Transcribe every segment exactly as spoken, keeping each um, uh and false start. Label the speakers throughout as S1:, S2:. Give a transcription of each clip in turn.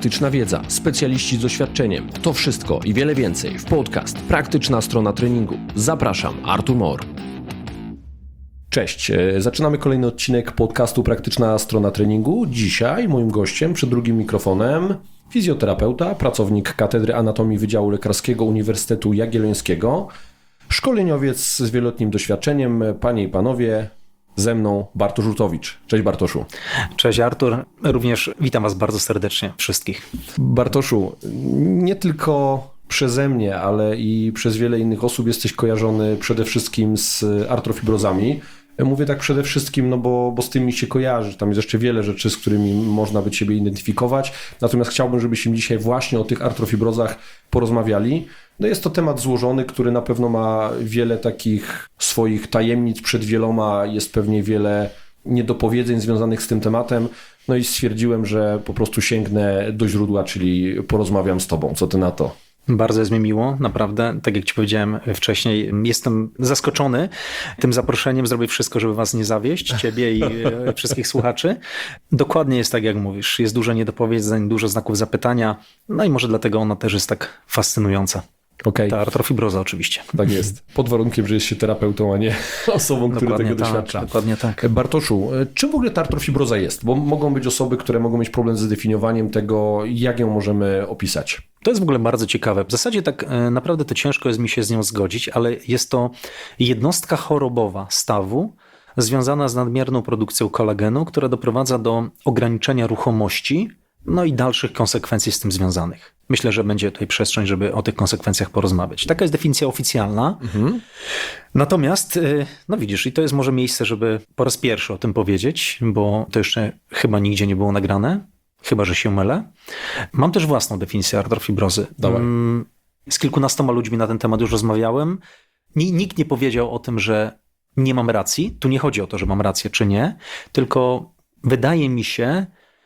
S1: praktyczna wiedza, specjaliści z doświadczeniem. To wszystko i wiele więcej w podcast Praktyczna Strona Treningu. Zapraszam, Artur Mor. Cześć, zaczynamy kolejny odcinek podcastu Praktyczna Strona Treningu. Dzisiaj moim gościem przed drugim mikrofonem fizjoterapeuta, pracownik Katedry Anatomii Wydziału Lekarskiego Uniwersytetu Jagiellońskiego, szkoleniowiec z wieloletnim doświadczeniem. Panie i panowie, ze mną Bartosz Rutowicz. Cześć Bartoszu.
S2: Cześć Artur, również witam Was bardzo serdecznie wszystkich.
S1: Bartoszu, nie tylko przeze mnie, ale i przez wiele innych osób jesteś kojarzony przede wszystkim z artrofibrozami. Mówię tak przede wszystkim, no bo, bo z tym mi się kojarzy. Tam jest jeszcze wiele rzeczy, z którymi można by Ciebie identyfikować. Natomiast chciałbym, żebyśmy dzisiaj właśnie o tych artrofibrozach porozmawiali. No jest to temat złożony, który na pewno ma wiele takich swoich tajemnic przed wieloma. Jest pewnie wiele niedopowiedzeń związanych z tym tematem. No i stwierdziłem, że po prostu sięgnę do źródła, czyli porozmawiam z Tobą. Co Ty na to?
S2: Bardzo jest mi miło, naprawdę. Tak jak Ci powiedziałem wcześniej, jestem zaskoczony tym zaproszeniem. Zrobię wszystko, żeby Was nie zawieść, Ciebie i wszystkich słuchaczy. Dokładnie jest tak, jak mówisz. Jest dużo niedopowiedzeń, dużo znaków zapytania, no i może dlatego ona też jest tak fascynująca. Okay. Ta artrofibroza oczywiście.
S1: Tak jest. Pod warunkiem, że jest się terapeutą, a nie osobą, która
S2: dokładnie
S1: tego
S2: tak,
S1: doświadcza.
S2: Dokładnie tak.
S1: Bartoszu, czym w ogóle ta artrofibroza jest? Bo mogą być osoby, które mogą mieć problem z zdefiniowaniem tego, jak ją możemy opisać.
S2: To jest w ogóle bardzo ciekawe. W zasadzie tak naprawdę to ciężko jest mi się z nią zgodzić, ale jest to jednostka chorobowa stawu związana z nadmierną produkcją kolagenu, która doprowadza do ograniczenia ruchomości, no i dalszych konsekwencji z tym związanych. Myślę, że będzie tutaj przestrzeń, żeby o tych konsekwencjach porozmawiać. Taka jest definicja oficjalna. Mhm. Natomiast, no widzisz, i to jest może miejsce, żeby po raz pierwszy o tym powiedzieć, bo to jeszcze chyba nigdzie nie było nagrane, chyba że się mylę. Mam też własną definicję artrofibrozy.
S1: Dawaj.
S2: Z kilkunastoma ludźmi na ten temat już rozmawiałem. Nikt nie powiedział o tym, że nie mam racji. Tu nie chodzi o to, że mam rację czy nie, tylko wydaje mi się,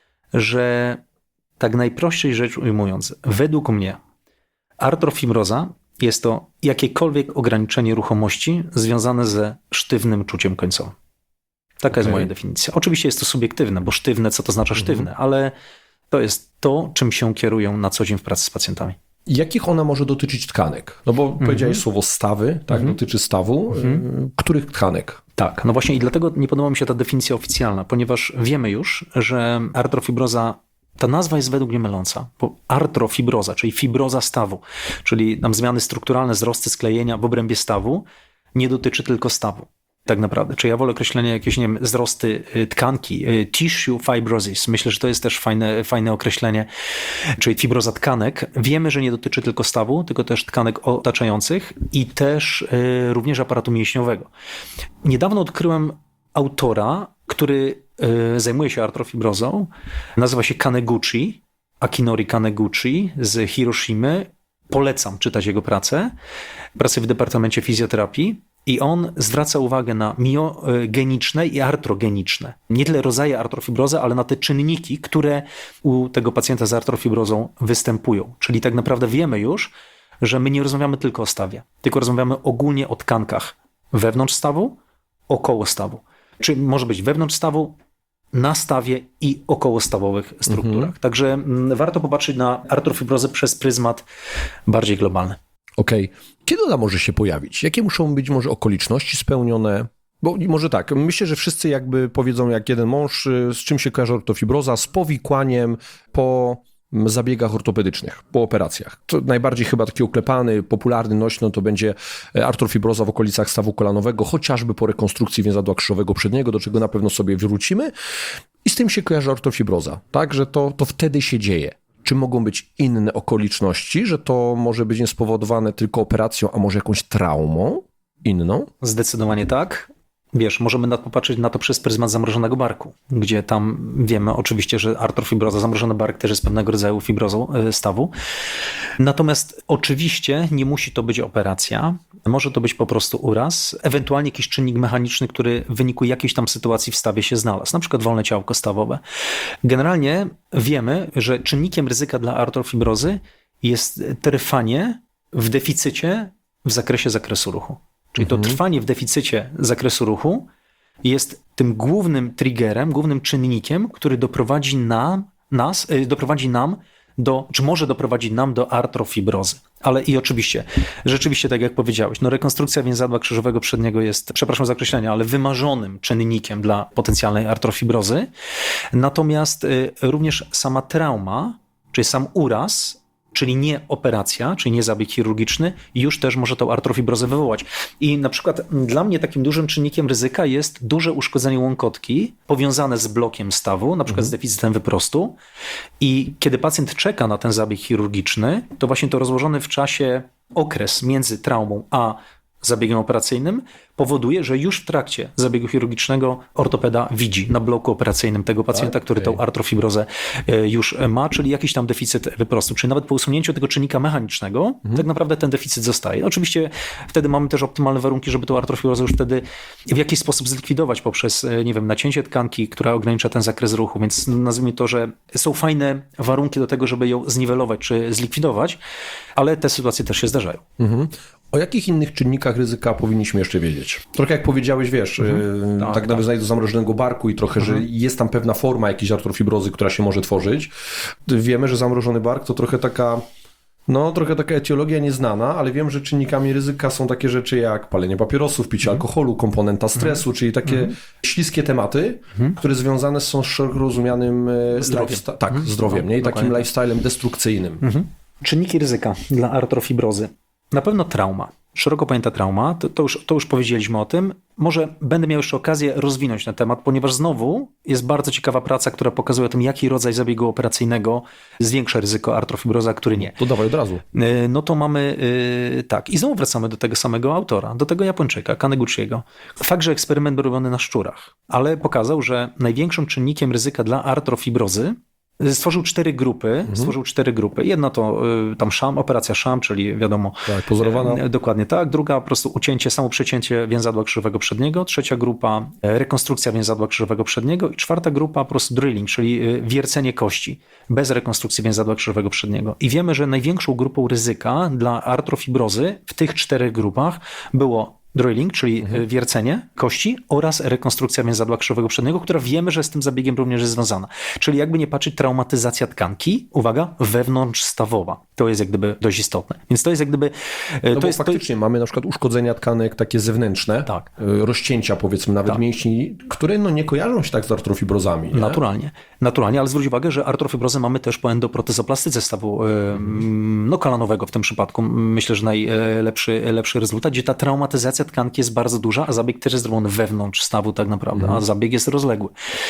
S2: że tak najprościej rzecz ujmując, według mnie artrofibroza jest to jakiekolwiek ograniczenie ruchomości związane ze sztywnym czuciem końcowym. Taka okay. jest moja definicja. Oczywiście jest to subiektywne, bo sztywne, co to znaczy sztywne, mhm. ale to jest to, czym się kierują na co dzień w pracy z pacjentami.
S1: Jakich ona może dotyczyć tkanek? No bo mhm. powiedziałeś słowo stawy, tak? Mhm. Dotyczy stawu. Mhm. Których tkanek?
S2: Tak, no właśnie i dlatego nie podoba mi się ta definicja oficjalna, ponieważ wiemy już, że artrofibroza, ta nazwa jest według mnie myląca, bo artrofibroza, czyli fibroza stawu, czyli tam zmiany strukturalne, wzrosty sklejenia w obrębie stawu, nie dotyczy tylko stawu. Tak naprawdę. Czy ja wolę określenie jakieś, nie wiem, wzrosty tkanki, tissue fibrosis. Myślę, że to jest też fajne, fajne określenie, czyli fibroza tkanek. Wiemy, że nie dotyczy tylko stawu, tylko też tkanek otaczających i też y, również aparatu mięśniowego. Niedawno odkryłem autora, który y, zajmuje się artrofibrozą. Nazywa się Kaneguchi, Akinori Kaneguchi z Hiroshimy. Polecam czytać jego pracę. Pracę w Departamencie Fizjoterapii. I on zwraca uwagę na miogeniczne i artrogeniczne. Nie tyle rodzaje artrofibrozy, ale na te czynniki, które u tego pacjenta z artrofibrozą występują. Czyli tak naprawdę wiemy już, że my nie rozmawiamy tylko o stawie, tylko rozmawiamy ogólnie o tkankach wewnątrz stawu, około stawu. Czyli może być wewnątrz stawu, na stawie i okołostawowych strukturach. Mhm. Także warto popatrzeć na artrofibrozę przez pryzmat bardziej globalny.
S1: Okej. Okay. Kiedy ona może się pojawić? Jakie muszą być może okoliczności spełnione? Bo może tak, myślę, że wszyscy jakby powiedzą jak jeden mąż, z czym się kojarzy artrofibroza, z powikłaniem po zabiegach ortopedycznych, po operacjach. To najbardziej chyba taki oklepany, popularny, nośny to będzie artrofibroza w okolicach stawu kolanowego, chociażby po rekonstrukcji więzadła krzyżowego przedniego, do czego na pewno sobie wrócimy. I z tym się kojarzy artrofibroza, tak, że to, to wtedy się dzieje. Czy mogą być inne okoliczności, że to może być spowodowane tylko operacją, a może jakąś traumą inną?
S2: Zdecydowanie tak. Wiesz, możemy popatrzeć na to przez pryzmat zamrożonego barku, gdzie tam wiemy oczywiście, że artrofibroza, zamrożony bark też jest pewnego rodzaju fibrozą stawu. Natomiast oczywiście nie musi to być operacja, może to być po prostu uraz, ewentualnie jakiś czynnik mechaniczny, który w wyniku jakiejś tam sytuacji w stawie się znalazł, na przykład wolne ciałko stawowe. Generalnie wiemy, że czynnikiem ryzyka dla artrofibrozy jest trwanie w deficycie w zakresie zakresu ruchu. Czyli to trwanie w deficycie zakresu ruchu jest tym głównym triggerem, głównym czynnikiem, który doprowadzi nam, nas, doprowadzi nam do, czy może doprowadzić nam do artrofibrozy. Ale i oczywiście, rzeczywiście tak jak powiedziałeś, no rekonstrukcja więzadła krzyżowego przedniego jest, przepraszam za określenie, ale wymarzonym czynnikiem dla potencjalnej artrofibrozy. Natomiast y, również sama trauma, czyli sam uraz, czyli nie operacja, czyli nie zabieg chirurgiczny, już też może tą artrofibrozę wywołać. I na przykład dla mnie takim dużym czynnikiem ryzyka jest duże uszkodzenie łąkotki powiązane z blokiem stawu, na przykład mhm. z deficytem wyprostu. I kiedy pacjent czeka na ten zabieg chirurgiczny, to właśnie to rozłożony w czasie okres między traumą a zabiegiem operacyjnym powoduje, że już w trakcie zabiegu chirurgicznego ortopeda widzi na bloku operacyjnym tego pacjenta,
S1: okay.
S2: który tą artrofibrozę już ma, czyli jakiś tam deficyt wyprostu. Czyli nawet po usunięciu tego czynnika mechanicznego, mhm. tak naprawdę ten deficyt zostaje. Oczywiście wtedy mamy też optymalne warunki, żeby tą artrofibrozę już wtedy w jakiś sposób zlikwidować poprzez, nie wiem, nacięcie tkanki, która ogranicza ten zakres ruchu, więc nazwijmy to, że są fajne warunki do tego, żeby ją zniwelować czy zlikwidować, ale te sytuacje też się zdarzają.
S1: Mhm. O jakich innych czynnikach ryzyka powinniśmy jeszcze wiedzieć? Trochę jak powiedziałeś, wiesz, mhm. tak, tak nawiązując do zamrożonego barku i trochę, mhm. że jest tam pewna forma jakiejś artrofibrozy, która się może tworzyć. Wiemy, że zamrożony bark to trochę taka, no trochę taka etiologia nieznana, ale wiem, że czynnikami ryzyka są takie rzeczy jak palenie papierosów, picie mhm. alkoholu, komponenta stresu, mhm. czyli takie mhm. śliskie tematy, mhm. które związane są z szeroko rozumianym
S2: zdrowiem.
S1: Lifesta- tak, mhm. zdrowiem, nie? I takim lifestylem destrukcyjnym.
S2: Mhm. Czynniki ryzyka dla artrofibrozy. Na pewno trauma. Szeroko pojęta trauma, to, to, już, to już powiedzieliśmy o tym. Może będę miał jeszcze okazję rozwinąć ten temat, ponieważ znowu jest bardzo ciekawa praca, która pokazuje o tym, jaki rodzaj zabiegu operacyjnego zwiększa ryzyko artrofibrozy, a który nie.
S1: To dawaj od razu.
S2: No to mamy yy, tak. I znowu wracamy do tego samego autora, do tego Japończyka, Kaneguchiego. Fakt, że eksperyment był robiony na szczurach, ale pokazał, że największym czynnikiem ryzyka dla artrofibrozy stworzył cztery grupy, mhm. stworzył cztery grupy. Jedna to y, tam szam, operacja szam, czyli wiadomo...
S1: Tak, pozorowana.
S2: Y, dokładnie tak. Druga po prostu ucięcie, samo przecięcie więzadła krzyżowego przedniego. Trzecia grupa y, rekonstrukcja więzadła krzyżowego przedniego. I czwarta grupa po prostu drilling, czyli y, wiercenie kości bez rekonstrukcji więzadła krzyżowego przedniego. I wiemy, że największą grupą ryzyka dla artrofibrozy w tych czterech grupach było drilling, czyli mhm. wiercenie kości oraz rekonstrukcja więzadła krzyżowego przedniego, która wiemy, że z tym zabiegiem również jest związana. Czyli jakby nie patrzeć, traumatyzacja tkanki, uwaga, wewnątrzstawowa. To jest jak gdyby dość istotne. Więc to jest jak gdyby...
S1: No
S2: to
S1: bo
S2: jest,
S1: faktycznie
S2: to...
S1: mamy na przykład uszkodzenia tkanek takie zewnętrzne,
S2: tak.
S1: rozcięcia powiedzmy nawet tak. mięśni, które no nie kojarzą się tak z artrofibrozami. Nie?
S2: Naturalnie. Naturalnie, ale zwróć uwagę, że artrofibrozę mamy też po endoprotezoplastyce stawu hmm. no, kolanowego w tym przypadku. Myślę, że najlepszy lepszy rezultat, gdzie ta traumatyzacja tkanki jest bardzo duża, a zabieg też jest zrobiony wewnątrz stawu tak naprawdę, mhm. a zabieg jest rozległy.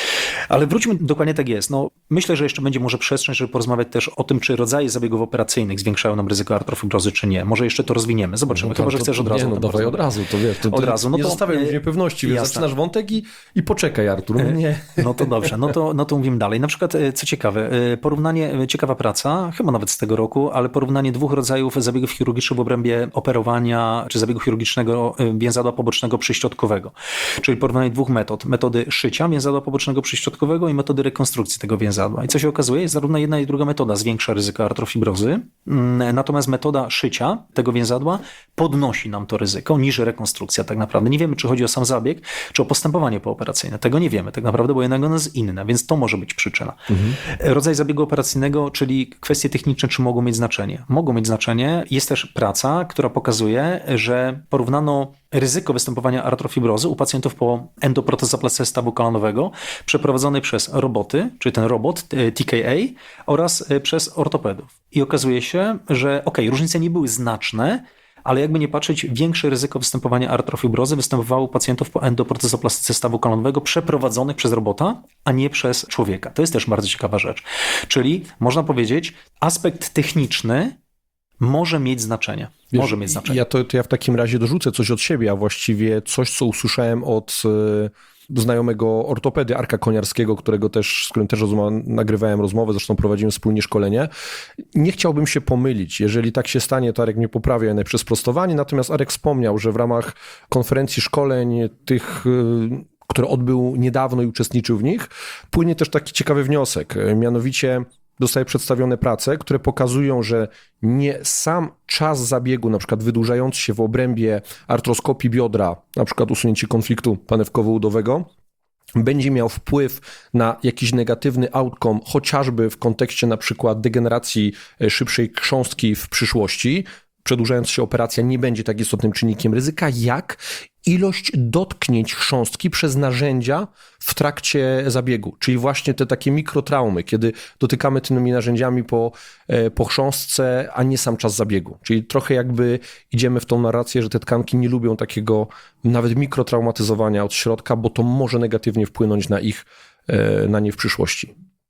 S2: Ale wróćmy, dokładnie tak jest. No, myślę, że jeszcze będzie może przestrzeń, żeby porozmawiać też o tym, czy rodzaje zabiegów operacyjnych zwiększają nam ryzyko artrofibrozy, czy nie. Może jeszcze to rozwiniemy. Zobaczymy.
S1: No,
S2: Chyba, że
S1: to,
S2: chcesz od razu.
S1: Nie, no dawaj od razu, to wiesz. To, to
S2: od razu. No
S1: nie
S2: to,
S1: zostawiaj ludzi niepewności, więc zaczynasz wątek i, i poczekaj, Artur. No, nie.
S2: no to dobrze, no to, no to mówimy dalej. Na przykład, co ciekawe, porównanie, ciekawa praca, chyba nawet z tego roku, ale porównanie dwóch rodzajów zabiegów chirurgicznych w obrębie operowania, czy zabiegu chirurgicznego więzadła pobocznego przyśrodkowego. Czyli porównanie dwóch metod. Metody szycia więzadła pobocznego przyśrodkowego i metody rekonstrukcji tego więzadła. I co się okazuje, jest zarówno jedna i druga metoda zwiększa ryzyko artrofibrozy, natomiast metoda szycia tego więzadła podnosi nam to ryzyko niż rekonstrukcja tak naprawdę. Nie wiemy, czy chodzi o sam zabieg, czy o postępowanie pooperacyjne. Tego nie wiemy tak naprawdę, bo jednak ono jest inne, więc to może być przyczyna. Mhm. Rodzaj zabiegu operacyjnego, czyli kwestie techniczne, czy mogą mieć znaczenie? Mogą mieć znaczenie. Jest też praca, która pokazuje, że porównano ryzyko występowania artrofibrozy u pacjentów po endoprotezoplastyce stawu kolanowego przeprowadzonej przez roboty, czyli ten robot T K A oraz przez ortopedów. I okazuje się, że ok, różnice nie były znaczne, ale jakby nie patrzeć, większe ryzyko występowania artrofibrozy występowało u pacjentów po endoprotezoplastyce stawu kolanowego przeprowadzonych przez robota, a nie przez człowieka. To jest też bardzo ciekawa rzecz. Czyli można powiedzieć, aspekt techniczny może mieć znaczenie.
S1: Wiesz,
S2: może mieć znaczenie.
S1: Ja, to, to ja w takim razie dorzucę coś od siebie, a właściwie coś, co usłyszałem od y, znajomego ortopedy Arka Koniarskiego, którego też, z którym też rozma- nagrywałem rozmowę, zresztą prowadzimy wspólnie szkolenie. Nie chciałbym się pomylić. Jeżeli tak się stanie, to Arek mnie poprawia najpierw sprostowanie, natomiast Arek wspomniał, że w ramach konferencji szkoleń tych... Y, które odbył niedawno i uczestniczył w nich, płynie też taki ciekawy wniosek, mianowicie dostaje przedstawione prace, które pokazują, że nie sam czas zabiegu, na przykład wydłużający się w obrębie artroskopii biodra, na przykład usunięcie konfliktu panewkowo-udowego, będzie miał wpływ na jakiś negatywny outcome, chociażby w kontekście na przykład degeneracji szybszej chrząstki w przyszłości, przedłużając się operacja nie będzie tak istotnym czynnikiem ryzyka, jak ilość dotknięć chrząstki przez narzędzia w trakcie zabiegu, czyli właśnie te takie mikrotraumy, kiedy dotykamy tymi narzędziami po, po chrząstce, a nie sam czas zabiegu. Czyli trochę jakby idziemy w tą narrację, że te tkanki nie lubią takiego nawet mikrotraumatyzowania od środka, bo to może negatywnie wpłynąć na ich, na nie w przyszłości.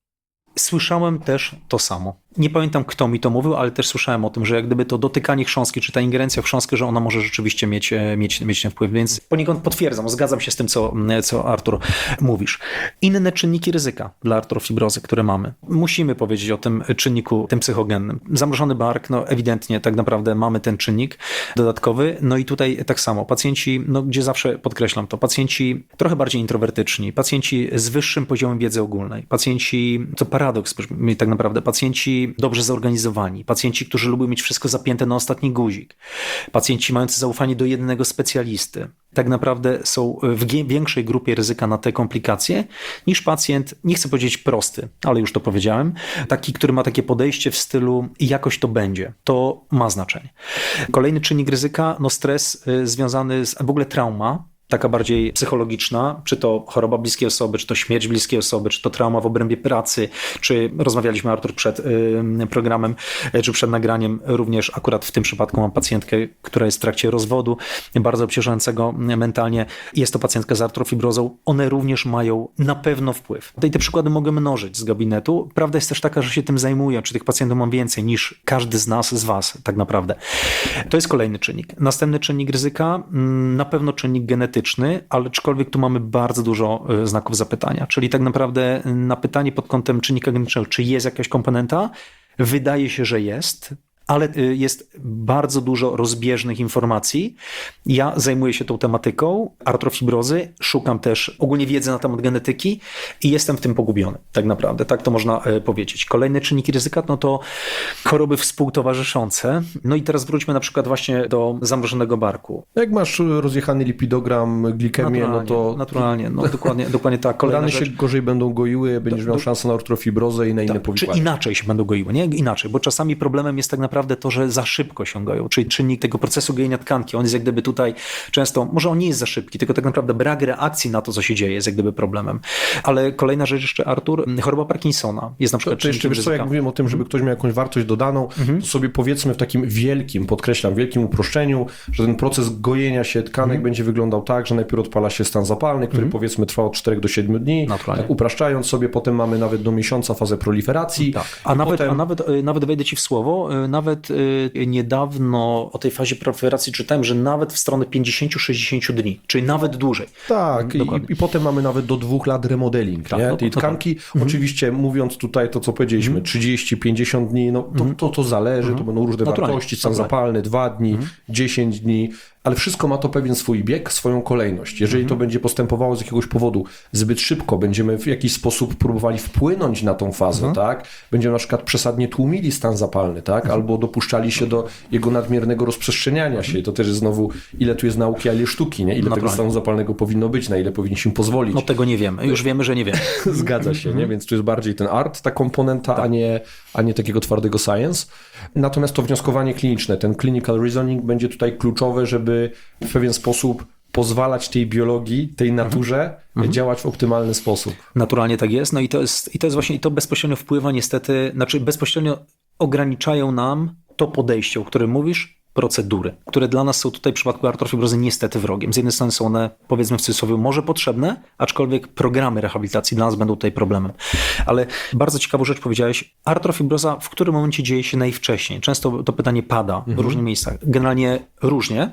S2: Słyszałem też to samo. Nie pamiętam, kto mi to mówił, ale też słyszałem o tym, że jak gdyby to dotykanie chrząstki, czy ta ingerencja w chrząstkę, że ona może rzeczywiście mieć, mieć, mieć ten wpływ. Więc poniekąd potwierdzam, zgadzam się z tym, co, co Artur mówisz. Inne czynniki ryzyka dla artrofibrozy, które mamy. Musimy powiedzieć o tym czynniku, tym psychogennym. Zamrożony bark, no ewidentnie tak naprawdę mamy ten czynnik dodatkowy. No i tutaj tak samo. Pacjenci, no gdzie zawsze podkreślam to, pacjenci trochę bardziej introwertyczni, pacjenci z wyższym poziomem wiedzy ogólnej, pacjenci, to paradoks, tak naprawdę, pacjenci dobrze zorganizowani, pacjenci, którzy lubią mieć wszystko zapięte na ostatni guzik, pacjenci mający zaufanie do jednego specjalisty, tak naprawdę są w większej grupie ryzyka na te komplikacje niż pacjent, nie chcę powiedzieć prosty, ale już to powiedziałem, taki, który ma takie podejście w stylu jakoś to będzie. To ma znaczenie. Kolejny czynnik ryzyka, no stres związany z w ogóle trauma, taka bardziej psychologiczna, czy to choroba bliskiej osoby, czy to śmierć bliskiej osoby, czy to trauma w obrębie pracy, czy rozmawialiśmy, Artur, przed y, programem, y, czy przed nagraniem, również akurat w tym przypadku mam pacjentkę, która jest w trakcie rozwodu, bardzo obciążającego mentalnie. Jest to pacjentka z artrofibrozą. One również mają na pewno wpływ. Tutaj te przykłady mogę mnożyć z gabinetu. Prawda jest też taka, że się tym zajmuję, czy tych pacjentów mam więcej niż każdy z nas, z was tak naprawdę. To jest kolejny czynnik. Następny czynnik ryzyka, na pewno czynnik genetyczny, ale aczkolwiek tu mamy bardzo dużo znaków zapytania. Czyli tak naprawdę na pytanie pod kątem czynnika genetycznego, czy jest jakaś komponenta, wydaje się, że jest, ale jest bardzo dużo rozbieżnych informacji. Ja zajmuję się tą tematyką artrofibrozy, szukam też ogólnie wiedzy na temat genetyki i jestem w tym pogubiony, tak naprawdę, tak to można powiedzieć. Kolejne czynniki ryzyka, no to choroby współtowarzyszące. No i teraz wróćmy na przykład właśnie do zamrożonego barku.
S1: Jak masz rozjechany lipidogram, glikemię, no to...
S2: Naturalnie, no dokładnie, dokładnie tak. Kolejna
S1: rany
S2: rzecz,
S1: się gorzej będą goiły, będziesz
S2: do,
S1: miał
S2: do,
S1: szansę na artrofibrozę i na inne
S2: tak,
S1: powikłania.
S2: Czy inaczej się będą goiły, nie? Inaczej, bo czasami problemem jest tak naprawdę to, że za szybko się goją, czyli czynnik tego procesu gojenia tkanki, on jest jak gdyby tutaj często, może on nie jest za szybki, tylko tak naprawdę brak reakcji na to, co się dzieje, jest jak gdyby problemem. Ale kolejna rzecz jeszcze, Artur, choroba Parkinsona jest na przykład
S1: to, to jeszcze, wiesz co, jak mówiłem o tym, żeby ktoś miał jakąś wartość dodaną,
S2: Mhm.
S1: to sobie powiedzmy w takim wielkim, podkreślam, wielkim uproszczeniu, że ten proces gojenia się tkanek
S2: Mhm.
S1: będzie wyglądał tak, że najpierw odpala się stan zapalny, który
S2: Mhm.
S1: powiedzmy trwa od czterech do siedmiu dni,
S2: Naturalnie.
S1: tak upraszczając sobie, potem mamy nawet do miesiąca fazę proliferacji.
S2: Tak. A, nawet,
S1: potem...
S2: a nawet, nawet wejdę ci w słowo, nawet y, niedawno o tej fazie proliferacji czytałem, że nawet w stronę pięćdziesiąt do sześćdziesięciu dni, czyli nawet dłużej.
S1: Tak, i,
S2: Dokładnie.
S1: i potem mamy nawet do dwóch lat remodeling
S2: Tak,
S1: nie?
S2: no,
S1: tej
S2: no,
S1: tkanki.
S2: mhm.
S1: Oczywiście mówiąc tutaj to, co powiedzieliśmy,
S2: Mhm.
S1: trzydzieści do pięćdziesięciu dni, no to, to, to zależy, to będą różne
S2: Naturalnie.
S1: wartości, stan
S2: Naturalnie.
S1: zapalny, dwa dni, dziesięć dni, ale wszystko ma to pewien swój bieg, swoją kolejność. Jeżeli
S2: Mhm.
S1: to będzie postępowało z jakiegoś powodu zbyt szybko, będziemy w jakiś sposób próbowali wpłynąć na tą fazę,
S2: Mhm.
S1: tak? Będziemy na przykład przesadnie tłumili stan zapalny, tak?
S2: Mhm.
S1: Albo dopuszczali się do jego nadmiernego rozprzestrzeniania się. To też jest znowu, ile tu jest nauki, a ile sztuki, nie? Ile tego
S2: Naturalnie.
S1: stanu zapalnego powinno być, na ile powinniśmy pozwolić.
S2: No tego nie wiemy, już wiemy, że nie wiemy.
S1: Zgadza się, nie? Więc tu jest bardziej ten art, ta komponenta, a, nie, a nie takiego twardego science. Natomiast to wnioskowanie kliniczne, ten clinical reasoning będzie tutaj kluczowe, żeby w pewien sposób pozwalać tej biologii, tej naturze
S2: Mhm.
S1: działać w optymalny sposób.
S2: Naturalnie tak jest. No i to jest, i to jest właśnie, i to bezpośrednio wpływa niestety, znaczy bezpośrednio ograniczają nam to podejście, o którym mówisz, procedury, które dla nas są tutaj w przypadku artrofibrozy niestety wrogiem. Z jednej strony są one, powiedzmy w cudzysłowie, może potrzebne, aczkolwiek programy rehabilitacji dla nas będą tutaj problemem. Ale bardzo ciekawą rzecz powiedziałeś, artrofibroza w którym momencie dzieje się najwcześniej? Często to pytanie pada w różnych miejscach. Generalnie różnie,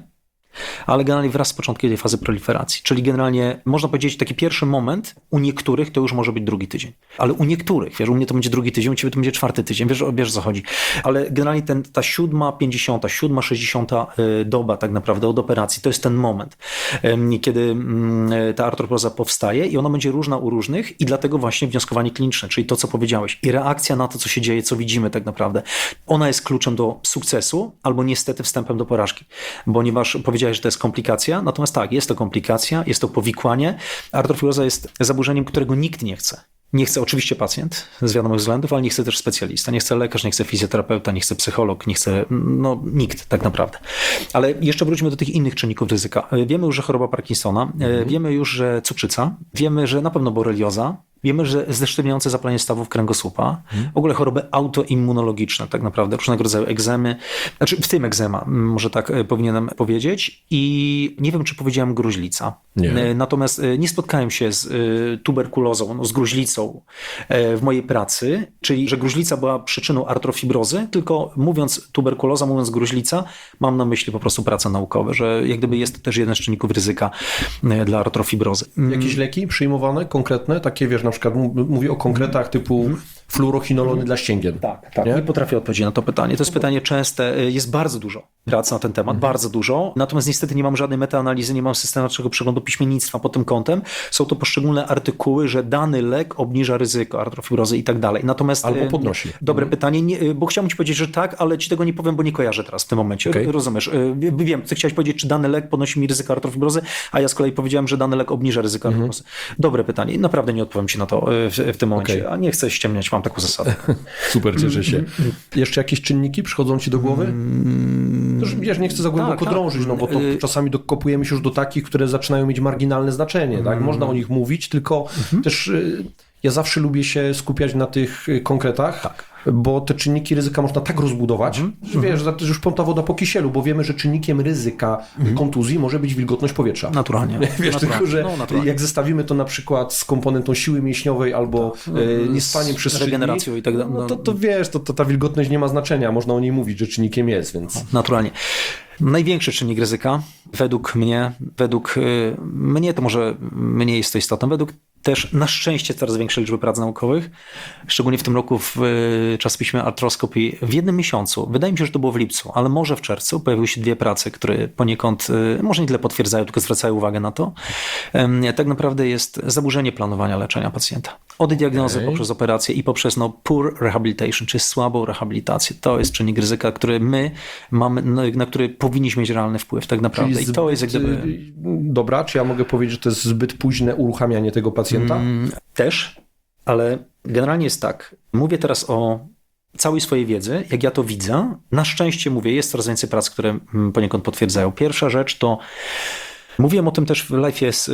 S2: ale generalnie wraz z początkiem tej fazy proliferacji. Czyli generalnie można powiedzieć taki pierwszy moment, u niektórych to już może być drugi tydzień. Ale u niektórych, wiesz, u mnie to będzie drugi tydzień, u ciebie to będzie czwarty tydzień, wiesz, wiesz o co chodzi. Ale generalnie ten, ta siódma, pięćdziesiąta, siódma, sześćdziesiąta doba tak naprawdę od operacji, to jest ten moment, kiedy ta artroproza powstaje i ona będzie różna u różnych i dlatego właśnie wnioskowanie kliniczne, czyli to, co powiedziałeś i reakcja na to, co się dzieje, co widzimy tak naprawdę, ona jest kluczem do sukcesu albo niestety wstępem do porażki, ponieważ powiedziałeś powiedziałeś, że to jest komplikacja, natomiast tak, jest to komplikacja, jest to powikłanie. Artrofibroza jest zaburzeniem, którego nikt nie chce. Nie chce oczywiście pacjent z wiadomych względów, ale nie chce też specjalista, nie chce lekarz, nie chce fizjoterapeuta, nie chce psycholog, nie chce, no nikt tak naprawdę. Ale jeszcze wróćmy do tych innych czynników ryzyka. Wiemy już, że choroba Parkinsona, mhm. wiemy już, że cukrzyca, wiemy, że na pewno borelioza, wiemy, że zesztywniające zapalenie stawów kręgosłupa, hmm. w ogóle choroby autoimmunologiczne tak naprawdę, różnego rodzaju egzemy, znaczy w tym egzema, może tak powinienem powiedzieć i nie wiem, czy powiedziałem gruźlica. Nie. Natomiast nie spotkałem się z tuberkulozą, no, z gruźlicą w mojej pracy, czyli że gruźlica była przyczyną artrofibrozy, tylko mówiąc tuberkuloza, mówiąc gruźlica, mam na myśli po prostu prace naukowe, że jak gdyby jest to też jeden z czynników ryzyka dla artrofibrozy.
S1: Jakieś leki przyjmowane konkretne, takie wiesz, na przykład mówię o konkretach typu fluorochinolony mm. dla ścięgien.
S2: Tak, tak. Nie? nie potrafię odpowiedzieć na to pytanie. To jest pytanie częste. Jest bardzo dużo prac na ten temat, mm. bardzo dużo. Natomiast niestety nie mam żadnej metaanalizy, nie mam systematycznego przeglądu piśmiennictwa pod tym kątem. Są to poszczególne artykuły, że dany lek obniża ryzyko artrofibrozy i tak dalej. Natomiast
S1: albo podnosi.
S2: Dobre mm. pytanie, nie, bo chciałbym ci powiedzieć, że tak, ale ci tego nie powiem, bo nie kojarzę teraz w tym momencie. Okay. Rozumiesz? Wiem, ty chciałeś powiedzieć, czy dany lek podnosi mi ryzyko artrofibrozy, a ja z kolei powiedziałem, że dany lek obniża ryzyko mm. artrofibrozy. Dobre pytanie. Naprawdę nie odpowiem ci na to w, w tym momencie, okay. a nie chcę ściemniać, mam taką zasadę.
S1: Super, cieszę się. Jeszcze jakieś czynniki przychodzą ci do głowy? Mm, to, wiesz, nie chcę za głęboko tak, drążyć, no bo to y- czasami dokopujemy się już do takich, które zaczynają mieć marginalne znaczenie. Mm. Tak? Można o nich mówić, tylko mm-hmm. też y- ja zawsze lubię się skupiać na tych konkretach. Tak. Bo te czynniki ryzyka można tak rozbudować, mm. że wiesz, że to już pąta woda po kisielu, bo wiemy, że czynnikiem ryzyka mm. kontuzji może być wilgotność powietrza.
S2: Naturalnie.
S1: Wiesz,
S2: naturalnie.
S1: tylko że
S2: no, naturalnie.
S1: jak zestawimy to na przykład z komponentą siły mięśniowej albo tak. e, niespaniem przez
S2: regeneracją i tak dalej.
S1: No to, to wiesz, to, to ta wilgotność nie ma znaczenia, można o niej mówić, że czynnikiem jest, więc...
S2: Naturalnie. Największy czynnik ryzyka, według mnie, według y, mnie to może mniej jest to istotne, według też na szczęście coraz większej liczby prac naukowych, szczególnie w tym roku w y, czasopiśmie Arthroscopy, w jednym miesiącu, wydaje mi się, że to było w lipcu, ale może w czerwcu, pojawiły się dwie prace, które poniekąd y, może nie tyle potwierdzają, tylko zwracają uwagę na to. Y, tak naprawdę jest zaburzenie planowania leczenia pacjenta. Od diagnozy okay. poprzez operację i poprzez no, poor rehabilitation, czyli słabą rehabilitację. To jest czynnik ryzyka, który my mamy, na który powinniśmy mieć realny wpływ tak naprawdę.
S1: Czyli
S2: I to jest jak gdyby...
S1: Dobra, czy ja mogę powiedzieć, że to jest zbyt późne uruchamianie tego pacjenta? Mm,
S2: też, ale generalnie jest tak. Mówię teraz o całej swojej wiedzy, jak ja to widzę. Na szczęście mówię, jest coraz więcej prac, które poniekąd potwierdzają. Pierwsza rzecz to mówiłem o tym też w live'ie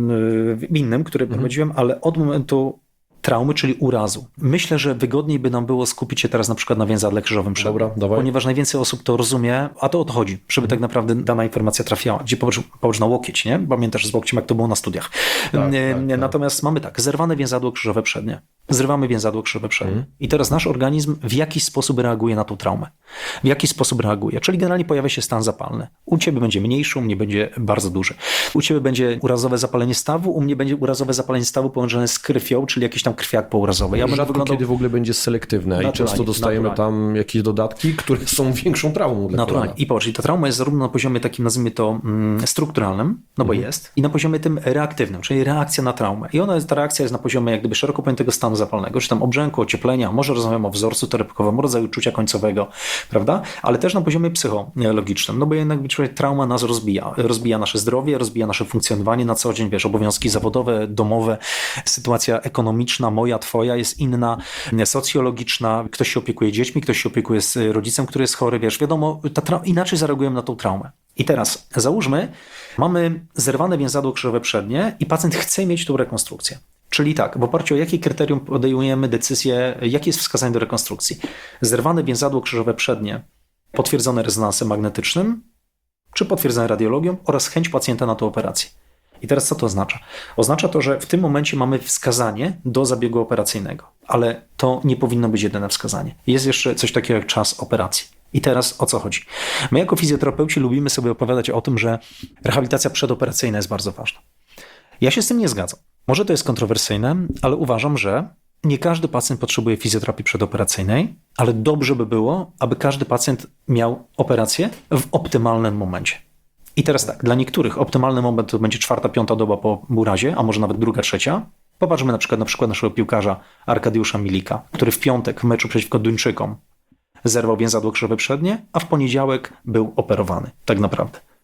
S2: innym, który mhm. prowadziłem, ale od momentu traumy, czyli urazu. Myślę, że wygodniej by nam było skupić się teraz na przykład na więzadle krzyżowym przednim. Dobra, dawaj. Ponieważ najwięcej osób to rozumie, a to o to chodzi, żeby tak naprawdę dana informacja trafiała. Gdzie połóż, połóż na łokieć, nie? Pamiętasz z łokciem, jak to było na studiach. Tak, tak, tak. Natomiast mamy tak, zerwane więzadło krzyżowe przednie. Zrywamy więzadło krzyżowe przednie. Hmm. I teraz nasz organizm w jakiś sposób reaguje na tą traumę. W jaki sposób reaguje? Czyli generalnie pojawia się stan zapalny. U ciebie będzie mniejszy, u mnie będzie bardzo duży. U ciebie będzie urazowe zapalenie stawu, u mnie będzie urazowe zapalenie stawu połączone z krwią, czyli jakiś tam krwiak pourazowy. Ja
S1: Rzadko
S2: wyglądał...
S1: kiedy w ogóle będzie selektywne i często dostajemy tam jakieś dodatki, które są większą traumą dla
S2: Naturalnie.
S1: kolana.
S2: I popatrz, i ta trauma jest zarówno na poziomie takim, nazwijmy to, mm, strukturalnym, no bo mhm. jest, i na poziomie tym reaktywnym, czyli reakcja na traumę. I ona, ta reakcja jest na poziomie jak gdyby szeroko pojętego stanu zapalnego, czy tam obrzęku, ocieplenia, może rozmawiamy o wzorcu terapkowym, rodzaju czucia końcowego, prawda? Ale też na poziomie psychologicznym, no bo jednak trauma nas rozbija. Rozbija nasze zdrowie, rozbija nasze funkcjonowanie na co dzień, wiesz, obowiązki zawodowe, domowe, sytuacja ekonomiczna, moja, twoja jest inna, socjologiczna, ktoś się opiekuje dziećmi, ktoś się opiekuje z rodzicem, który jest chory, wiesz, wiadomo, ta tra- inaczej zareagujemy na tą traumę. I teraz załóżmy, mamy zerwane więzadło krzyżowe przednie i pacjent chce mieć tą rekonstrukcję. Czyli tak, w oparciu o jakie kryterium podejmujemy decyzję, jakie jest wskazanie do rekonstrukcji? Zerwane więzadło krzyżowe przednie, potwierdzone rezonansem magnetycznym, czy potwierdzone radiologią oraz chęć pacjenta na tę operację. I teraz co to oznacza? Oznacza to, że w tym momencie mamy wskazanie do zabiegu operacyjnego, ale to nie powinno być jedyne wskazanie. Jest jeszcze coś takiego jak czas operacji. I teraz o co chodzi? My jako fizjoterapeuci lubimy sobie opowiadać o tym, że rehabilitacja przedoperacyjna jest bardzo ważna. Ja się z tym nie zgadzam. Może to jest kontrowersyjne, ale uważam, że nie każdy pacjent potrzebuje fizjoterapii przedoperacyjnej, ale dobrze by było, aby każdy pacjent miał operację w optymalnym momencie. I teraz tak, dla niektórych optymalny moment to będzie czwarta, piąta doba po urazie, a może nawet druga, trzecia. Popatrzmy na przykład na przykład naszego piłkarza Arkadiusza Milika, który w piątek w meczu przeciwko Duńczykom zerwał więzadło krzyżowe przednie, a w poniedziałek był operowany, tak naprawdę.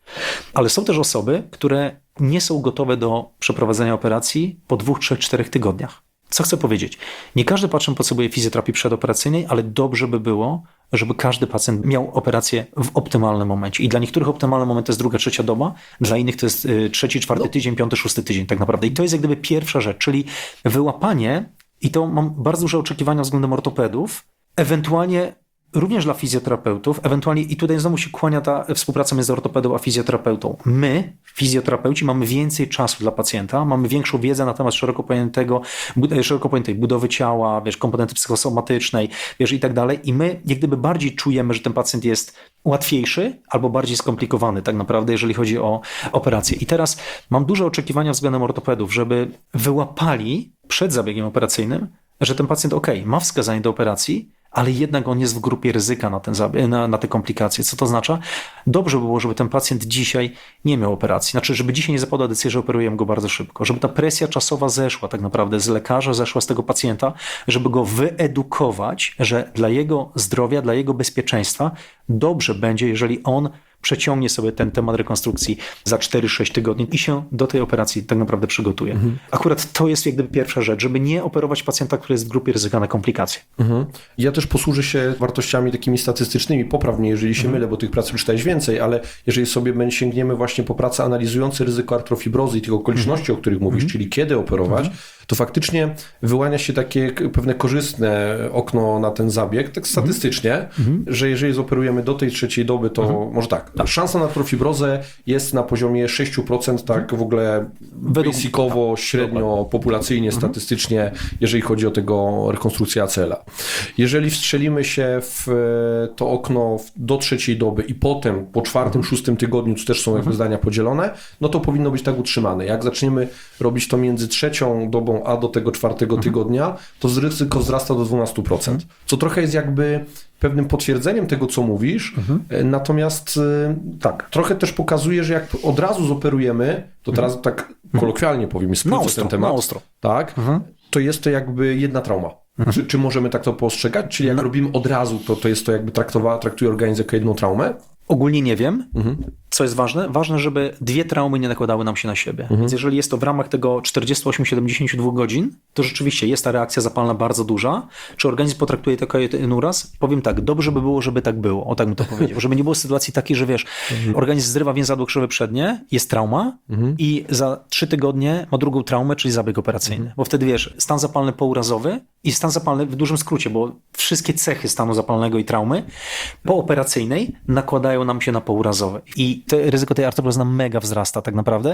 S2: Ale są też osoby, które nie są gotowe do przeprowadzenia operacji po dwóch, trzech, czterech tygodniach. Co chcę powiedzieć? Nie każdy pacjent potrzebuje fizjoterapii przedoperacyjnej, ale dobrze by było, żeby każdy pacjent miał operację w optymalnym momencie. I dla niektórych optymalny moment to jest druga, trzecia doba, dla innych to jest y, trzeci, czwarty
S1: no.
S2: tydzień, piąty, szósty tydzień tak naprawdę. I to jest jak gdyby pierwsza rzecz, czyli wyłapanie, i to mam bardzo duże oczekiwania względem ortopedów, ewentualnie również dla fizjoterapeutów, ewentualnie i tutaj znowu się kłania ta współpraca między ortopedą a fizjoterapeutą. My, fizjoterapeuci, mamy więcej czasu dla pacjenta, mamy większą wiedzę na temat szeroko pojętego, szeroko pojętej budowy ciała, wiesz, komponenty psychosomatycznej, wiesz, i tak dalej. I my jak gdyby bardziej czujemy, że ten pacjent jest łatwiejszy albo bardziej skomplikowany tak naprawdę, jeżeli chodzi o operację. I teraz mam duże oczekiwania względem ortopedów, żeby wyłapali przed zabiegiem operacyjnym, że ten pacjent, ok, ma wskazanie do operacji, ale jednak on jest w grupie ryzyka na, ten, na, na te komplikacje. Co to oznacza? Dobrze by było, żeby ten pacjent dzisiaj nie miał operacji. Znaczy, żeby dzisiaj nie zapadła decyzja, że operujemy go bardzo szybko. Żeby ta presja czasowa zeszła tak naprawdę z lekarza, zeszła z tego pacjenta, żeby go wyedukować, że dla jego zdrowia, dla jego bezpieczeństwa dobrze będzie, jeżeli on przeciągnie sobie ten temat rekonstrukcji za cztery sześć tygodni i się do tej operacji tak naprawdę przygotuje. Mhm. Akurat to jest jak gdyby pierwsza rzecz, żeby nie operować pacjenta, który jest w grupie ryzyka na komplikacje.
S1: Mhm. Ja też posłużę się wartościami takimi statystycznymi, popraw mnie, jeżeli się mhm. mylę, bo tych prac czytałeś więcej, ale jeżeli sobie sięgniemy właśnie po prace analizujące ryzyko artrofibrozy i tych okoliczności, mhm. o których mówisz, mhm. czyli kiedy operować, mhm. to faktycznie wyłania się takie pewne korzystne okno na ten zabieg, tak statystycznie, mhm. że jeżeli zoperujemy do tej trzeciej doby, to mhm. może tak, tak, szansa na artrofibrozę jest na poziomie sześć procent, tak w ogóle basicowo, średnio, populacyjnie, mhm. statystycznie, jeżeli chodzi o tego rekonstrukcję A C L-a. Jeżeli wstrzelimy się w to okno do trzeciej doby i potem po czwartym, mhm. szóstym tygodniu, tu też są jakby zdania podzielone, no to powinno być tak utrzymane. Jak zaczniemy robić to między trzecią dobą a do tego czwartego mhm. tygodnia, to ryzyko wzrasta do dwanaście procent. Mhm. Co trochę jest jakby pewnym potwierdzeniem tego, co mówisz, mhm. natomiast tak, trochę też pokazuje, że jak od razu zoperujemy, to teraz mhm. tak kolokwialnie powiem, skrócę ten temat,
S2: ostro.
S1: tak, mhm. to jest to jakby jedna trauma. Mhm. Czy, czy możemy tak to postrzegać? Czyli jak no. robimy od razu, to, to jest to jakby traktowa, traktuje organizm jako jedną traumę?
S2: Ogólnie nie wiem, mhm. co jest ważne. Ważne, żeby dwie traumy nie nakładały nam się na siebie. Mhm. Więc jeżeli jest to w ramach tego czterdzieści osiem do siedemdziesięciu dwóch godzin, to rzeczywiście jest ta reakcja zapalna bardzo duża. Czy organizm potraktuje to jako jeden uraz? Powiem tak, dobrze by było, żeby tak było. O tak bym to powiedział. Żeby nie było sytuacji takiej, że wiesz, mhm. organizm zrywa więzadło krzywe przednie, jest trauma mhm. i za trzy tygodnie ma drugą traumę, czyli zabieg operacyjny. Mhm. Bo wtedy wiesz, stan zapalny pourazowy i stan zapalny w dużym skrócie, bo wszystkie cechy stanu zapalnego i traumy pooperacyjnej nakładają nam się na pourazowe. I to ryzyko tej artrofibrozji nam mega wzrasta tak naprawdę.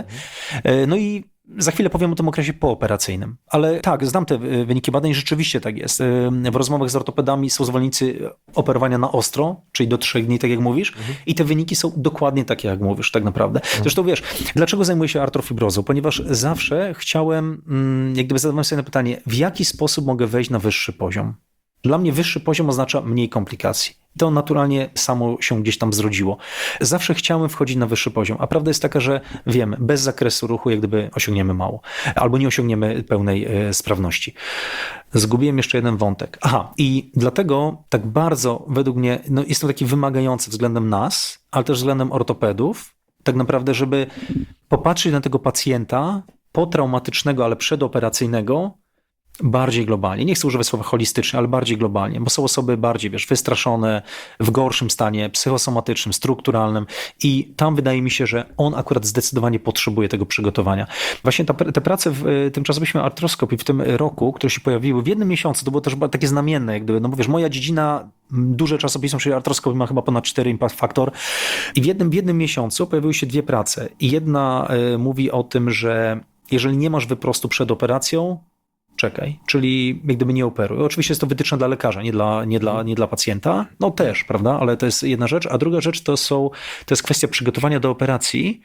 S2: No i za chwilę powiem o tym okresie pooperacyjnym. Ale tak, znam te wyniki badań, rzeczywiście tak jest. W rozmowach z ortopedami są zwolennicy operowania na ostro, czyli do trzech dni, tak jak mówisz, mhm. i te wyniki są dokładnie takie, jak mówisz, tak naprawdę. Mhm. Zresztą wiesz, dlaczego zajmuję się artrofibrozą? Ponieważ zawsze chciałem, jak gdyby zadawałem sobie pytanie, w jaki sposób mogę wejść na wyższy poziom? Dla mnie wyższy poziom oznacza mniej komplikacji. To naturalnie samo się gdzieś tam zrodziło. Zawsze chciałem wchodzić na wyższy poziom, a prawda jest taka, że wiemy, bez zakresu ruchu jak gdyby osiągniemy mało, albo nie osiągniemy pełnej e, sprawności. Zgubiłem jeszcze jeden wątek. Aha, i dlatego tak bardzo według mnie, no jest to taki wymagający względem nas, ale też względem ortopedów, tak naprawdę, żeby popatrzeć na tego pacjenta potraumatycznego, ale przedoperacyjnego, bardziej globalnie. Nie chcę używać słowa holistycznie, ale bardziej globalnie, bo są osoby bardziej, wiesz, wystraszone, w gorszym stanie psychosomatycznym, strukturalnym i tam wydaje mi się, że on akurat zdecydowanie potrzebuje tego przygotowania. Właśnie ta, te prace w tym czasopiśmie Arthroskopii w tym roku, które się pojawiły w jednym miesiącu, to było też takie znamienne, jak gdyby, no bo wiesz, moja dziedzina, duże czasopismo, czyli Arthroskopii ma chyba ponad cztery Impact Factor i w jednym, w jednym miesiącu pojawiły się dwie prace i jedna y, mówi o tym, że jeżeli nie masz wyprostu przed operacją, czekaj, czyli jak gdyby nie operuj. Oczywiście jest to wytyczne dla lekarza, nie dla, nie dla, nie dla pacjenta. No też, prawda, ale to jest jedna rzecz. A druga rzecz to są, to jest kwestia przygotowania do operacji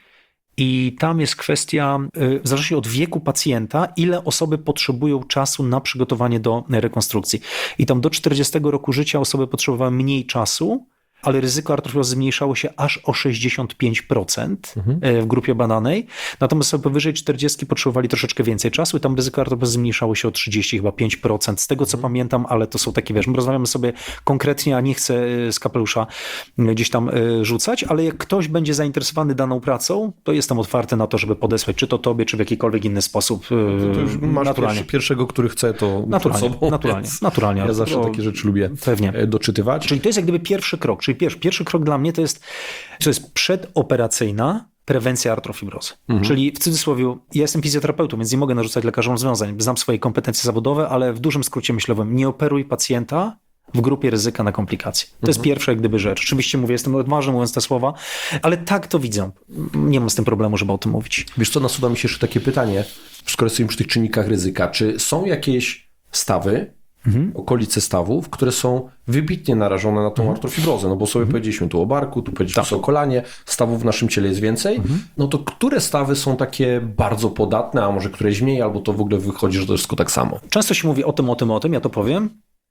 S2: i tam jest kwestia, w zależności od wieku pacjenta, ile osoby potrzebują czasu na przygotowanie do rekonstrukcji. I tam do czterdziestego roku życia osoby potrzebowały mniej czasu, ale ryzyko artrofibrozy zmniejszało się aż o sześćdziesiąt pięć procent w grupie badanej. Natomiast osoby powyżej czterdziestki potrzebowali troszeczkę więcej czasu i tam ryzyko artrofibrozy zmniejszało się o trzydzieści chyba pięć procent. Z tego co pamiętam, ale to są takie, wiesz, my rozmawiamy sobie konkretnie, a nie chcę z kapelusza gdzieś tam rzucać, ale jak ktoś będzie zainteresowany daną pracą, to jestem otwarty na to, żeby podesłać czy to tobie, czy w jakikolwiek inny sposób.
S1: To już masz
S2: naturalnie.
S1: Pierwszy, pierwszego, który chce, to
S2: Naturalnie,
S1: przed sobą,
S2: naturalnie,
S1: więc
S2: naturalnie.
S1: Ja zawsze
S2: To
S1: takie rzeczy lubię
S2: pewnie.
S1: doczytywać.
S2: Czyli to jest jak gdyby pierwszy krok. Czyli pierwszy, pierwszy krok dla mnie to jest, to jest przedoperacyjna prewencja artrofibrozy. Mhm. Czyli w cudzysłowie, ja jestem fizjoterapeutą, więc nie mogę narzucać lekarzom rozwiązań. Znam swoje kompetencje zawodowe, ale w dużym skrócie myślowym nie operuj pacjenta w grupie ryzyka na komplikacje. To mhm. jest pierwsza jak gdyby rzecz. Oczywiście mówię, jestem odważny mówiąc te słowa, ale tak to widzę. Nie mam z tym problemu, żeby o tym mówić.
S1: Wiesz co, nasuwa mi się jeszcze takie pytanie, skoro jesteśmy przy tych czynnikach ryzyka, czy są jakieś stawy, mhm. okolice stawów, które są wybitnie narażone na tą mhm. artrofibrozę, no bo sobie mhm. powiedzieliśmy tu o barku, tu powiedzieliśmy tak. o kolanie, stawów w naszym ciele jest więcej, mhm. no to które stawy są takie bardzo podatne, a może któreś mniej, albo to w ogóle wychodzi, że to wszystko tak samo?
S2: Często się mówi o tym, o tym, o tym, ja to powiem,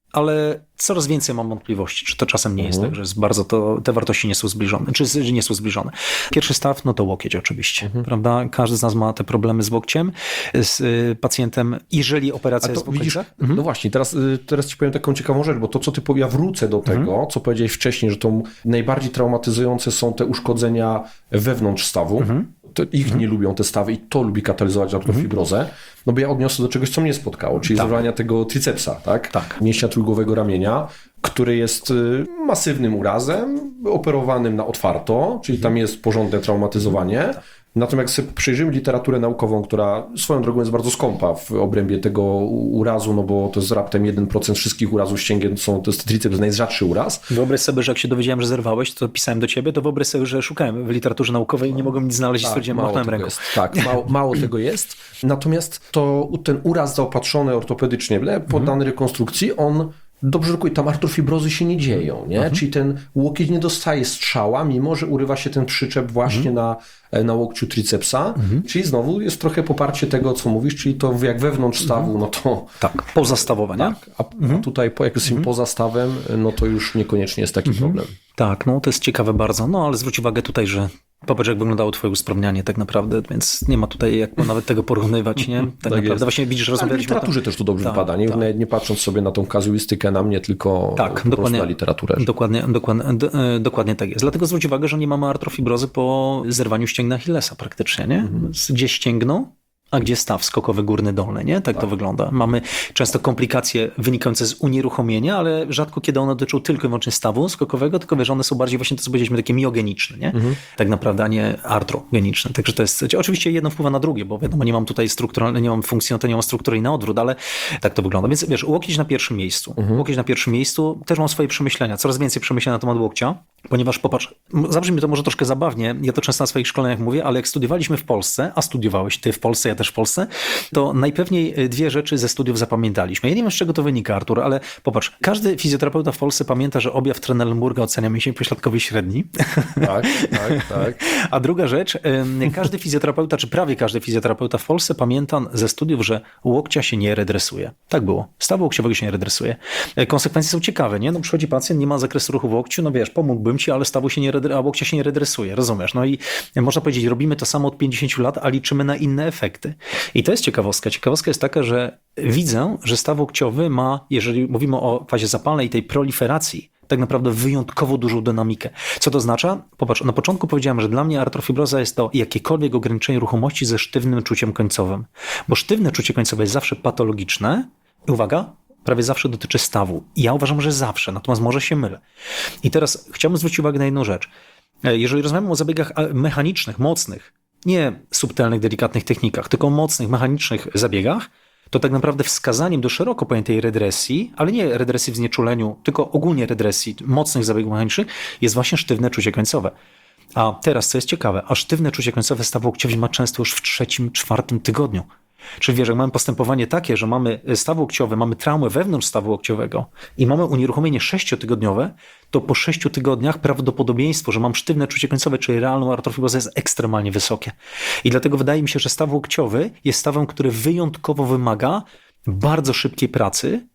S2: ale coraz więcej mam wątpliwości, czy to czasem nie jest mhm. tak, że jest bardzo to, te wartości nie są zbliżone, czy nie są zbliżone. Pierwszy staw, no to łokieć oczywiście, mhm. prawda? Każdy z nas ma te problemy z łokciem, z y, pacjentem, jeżeli operacja
S1: to
S2: jest w
S1: widzisz,
S2: mhm.
S1: No właśnie, teraz, teraz ci powiem taką ciekawą rzecz, bo to, co ty powie, ja wrócę do tego, mhm. co powiedziałeś wcześniej, że to najbardziej traumatyzujące są te uszkodzenia wewnątrz stawu. Mhm. To ich mhm. nie lubią te stawy i to lubi katalizować artrofibrozę. Mhm. No bo ja odniosę do czegoś, co mnie spotkało, czyli tak. zerwania tego tricepsa, tak?
S2: tak.
S1: Mięśnia trójgłowego ramienia, który jest masywnym urazem, operowanym na otwarto, czyli tam jest porządne traumatyzowanie. Natomiast jak sobie przyjrzymy literaturę naukową, która swoją drogą jest bardzo skąpa w obrębie tego urazu, no bo to jest raptem jeden procent wszystkich urazów ścięgien, są, to jest triceps najrzadszy uraz.
S2: Wyobraź sobie, że jak się dowiedziałem, że zerwałeś, to pisałem do ciebie, to wyobraź sobie, że szukałem w literaturze naukowej i nie mogłem nic znaleźć
S1: tak,
S2: i stwierdziłem, machnąłem ręką.
S1: Jest, tak, mało, mało tego jest. Natomiast to ten uraz zaopatrzony ortopedycznie, poddany mhm. rekonstrukcji, on dobrze rokuje, tam artrofibrozy się nie dzieją, nie? Mhm. Czyli ten łokieć nie dostaje strzała, mimo że urywa się ten przyczep właśnie mhm. na, na łokciu tricepsa, mhm. czyli znowu jest trochę poparcie tego, co mówisz, czyli to jak wewnątrz stawu, no to...
S2: Tak, pozastawowe, nie?
S1: Tak, a, mhm. a tutaj jak jesteśmy mhm. poza stawem, no to już niekoniecznie jest taki mhm. problem.
S2: Tak, no to jest ciekawe bardzo, no ale zwróć uwagę tutaj, że popatrz, jak wyglądało twoje usprawnianie tak naprawdę, więc nie ma tutaj jak nawet tego porównywać, nie? Tak, tak naprawdę jest. Właśnie widzisz, rozmawialiśmy...
S1: W literaturze też to dobrze
S2: tak,
S1: wypada, nie?
S2: Tak.
S1: nie patrząc sobie na tą kazuistykę, na mnie, tylko
S2: tak,
S1: po
S2: dokładnie,
S1: na literaturę.
S2: Dokładnie, dokładnie, do, dokładnie tak jest. Dlatego zwróć uwagę, że nie mamy artrofibrozy po zerwaniu ścięgna Achillesa praktycznie, nie? Mhm. Gdzie ścięgno, a gdzie staw skokowy górny dolny, nie? Tak, tak to wygląda. Mamy często komplikacje wynikające z unieruchomienia, ale rzadko kiedy one dotyczą tylko i wyłącznie stawu skokowego, tylko wiesz, one są bardziej właśnie to, co powiedzieliśmy, takie miogeniczne, nie? Mhm. Tak naprawdę, a nie artrogeniczne. Także to jest, oczywiście jedno wpływa na drugie, bo wiadomo, nie mam tutaj strukturalnej, nie mam funkcji, no to nie mam struktury i na odwrót, ale tak to wygląda. Więc wiesz, łokieć na pierwszym miejscu. Mhm. Łokieć na pierwszym miejscu. Też mam swoje przemyślenia, coraz więcej przemyśleń na temat łokcia, ponieważ popatrz, zabrzmi to może troszkę zabawnie, ja to często na swoich szkoleniach mówię, ale jak studiowaliśmy w Polsce, a studiowałeś ty w Polsce, ja też w Polsce, to najpewniej dwie rzeczy ze studiów zapamiętaliśmy. Ja nie wiem, z czego to wynika, Artur, ale popatrz, każdy fizjoterapeuta w Polsce pamięta, że objaw Trendelenburga ocenia mięsień pośladkowy średni.
S1: Tak, tak, tak.
S2: A druga rzecz, każdy fizjoterapeuta, czy prawie każdy fizjoterapeuta w Polsce pamięta ze studiów, że łokcia się nie redresuje. Tak było. Stawu łokciowego się nie redresuje. Konsekwencje są ciekawe, nie? No przychodzi pacjent, nie ma zakresu ruchu w łokciu, no wiesz, pomógłbym ci, ale stawu się nie redre- a łokcia się nie redresuje, rozumiesz? No i można powiedzieć, robimy to samo od pięćdziesięciu lat, a liczymy na inne efekty. I to jest ciekawostka. Ciekawostka jest taka, że widzę, że staw łokciowy ma, jeżeli mówimy o fazie zapalnej i tej proliferacji, tak naprawdę wyjątkowo dużą dynamikę. Co to oznacza? Popatrz, na początku powiedziałem, że dla mnie artrofibroza jest to jakiekolwiek ograniczenie ruchomości ze sztywnym czuciem końcowym. Bo sztywne czucie końcowe jest zawsze patologiczne i uwaga, prawie zawsze dotyczy stawu. I ja uważam, że zawsze, natomiast może się mylę. I teraz chciałbym zwrócić uwagę na jedną rzecz. Jeżeli rozmawiamy o zabiegach mechanicznych, mocnych, nie subtelnych, delikatnych technikach, tylko o mocnych, mechanicznych zabiegach, to tak naprawdę wskazaniem do szeroko pojętej redresji, ale nie redresji w znieczuleniu, tylko ogólnie redresji mocnych zabiegów mechanicznych, jest właśnie sztywne czucie końcowe. A teraz, co jest ciekawe, a sztywne czucie końcowe stawu łokciowi ma często już w trzecim, czwartym tygodniu. Czyli wiesz, jak mamy postępowanie takie, że mamy staw łokciowy, mamy traumę wewnątrz stawu łokciowego i mamy unieruchomienie sześciotygodniowe, to po sześciu tygodniach prawdopodobieństwo, że mam sztywne czucie końcowe, czyli realną artrofibrozę, jest ekstremalnie wysokie. I dlatego wydaje mi się, że staw łokciowy jest stawem, który wyjątkowo wymaga bardzo szybkiej pracy,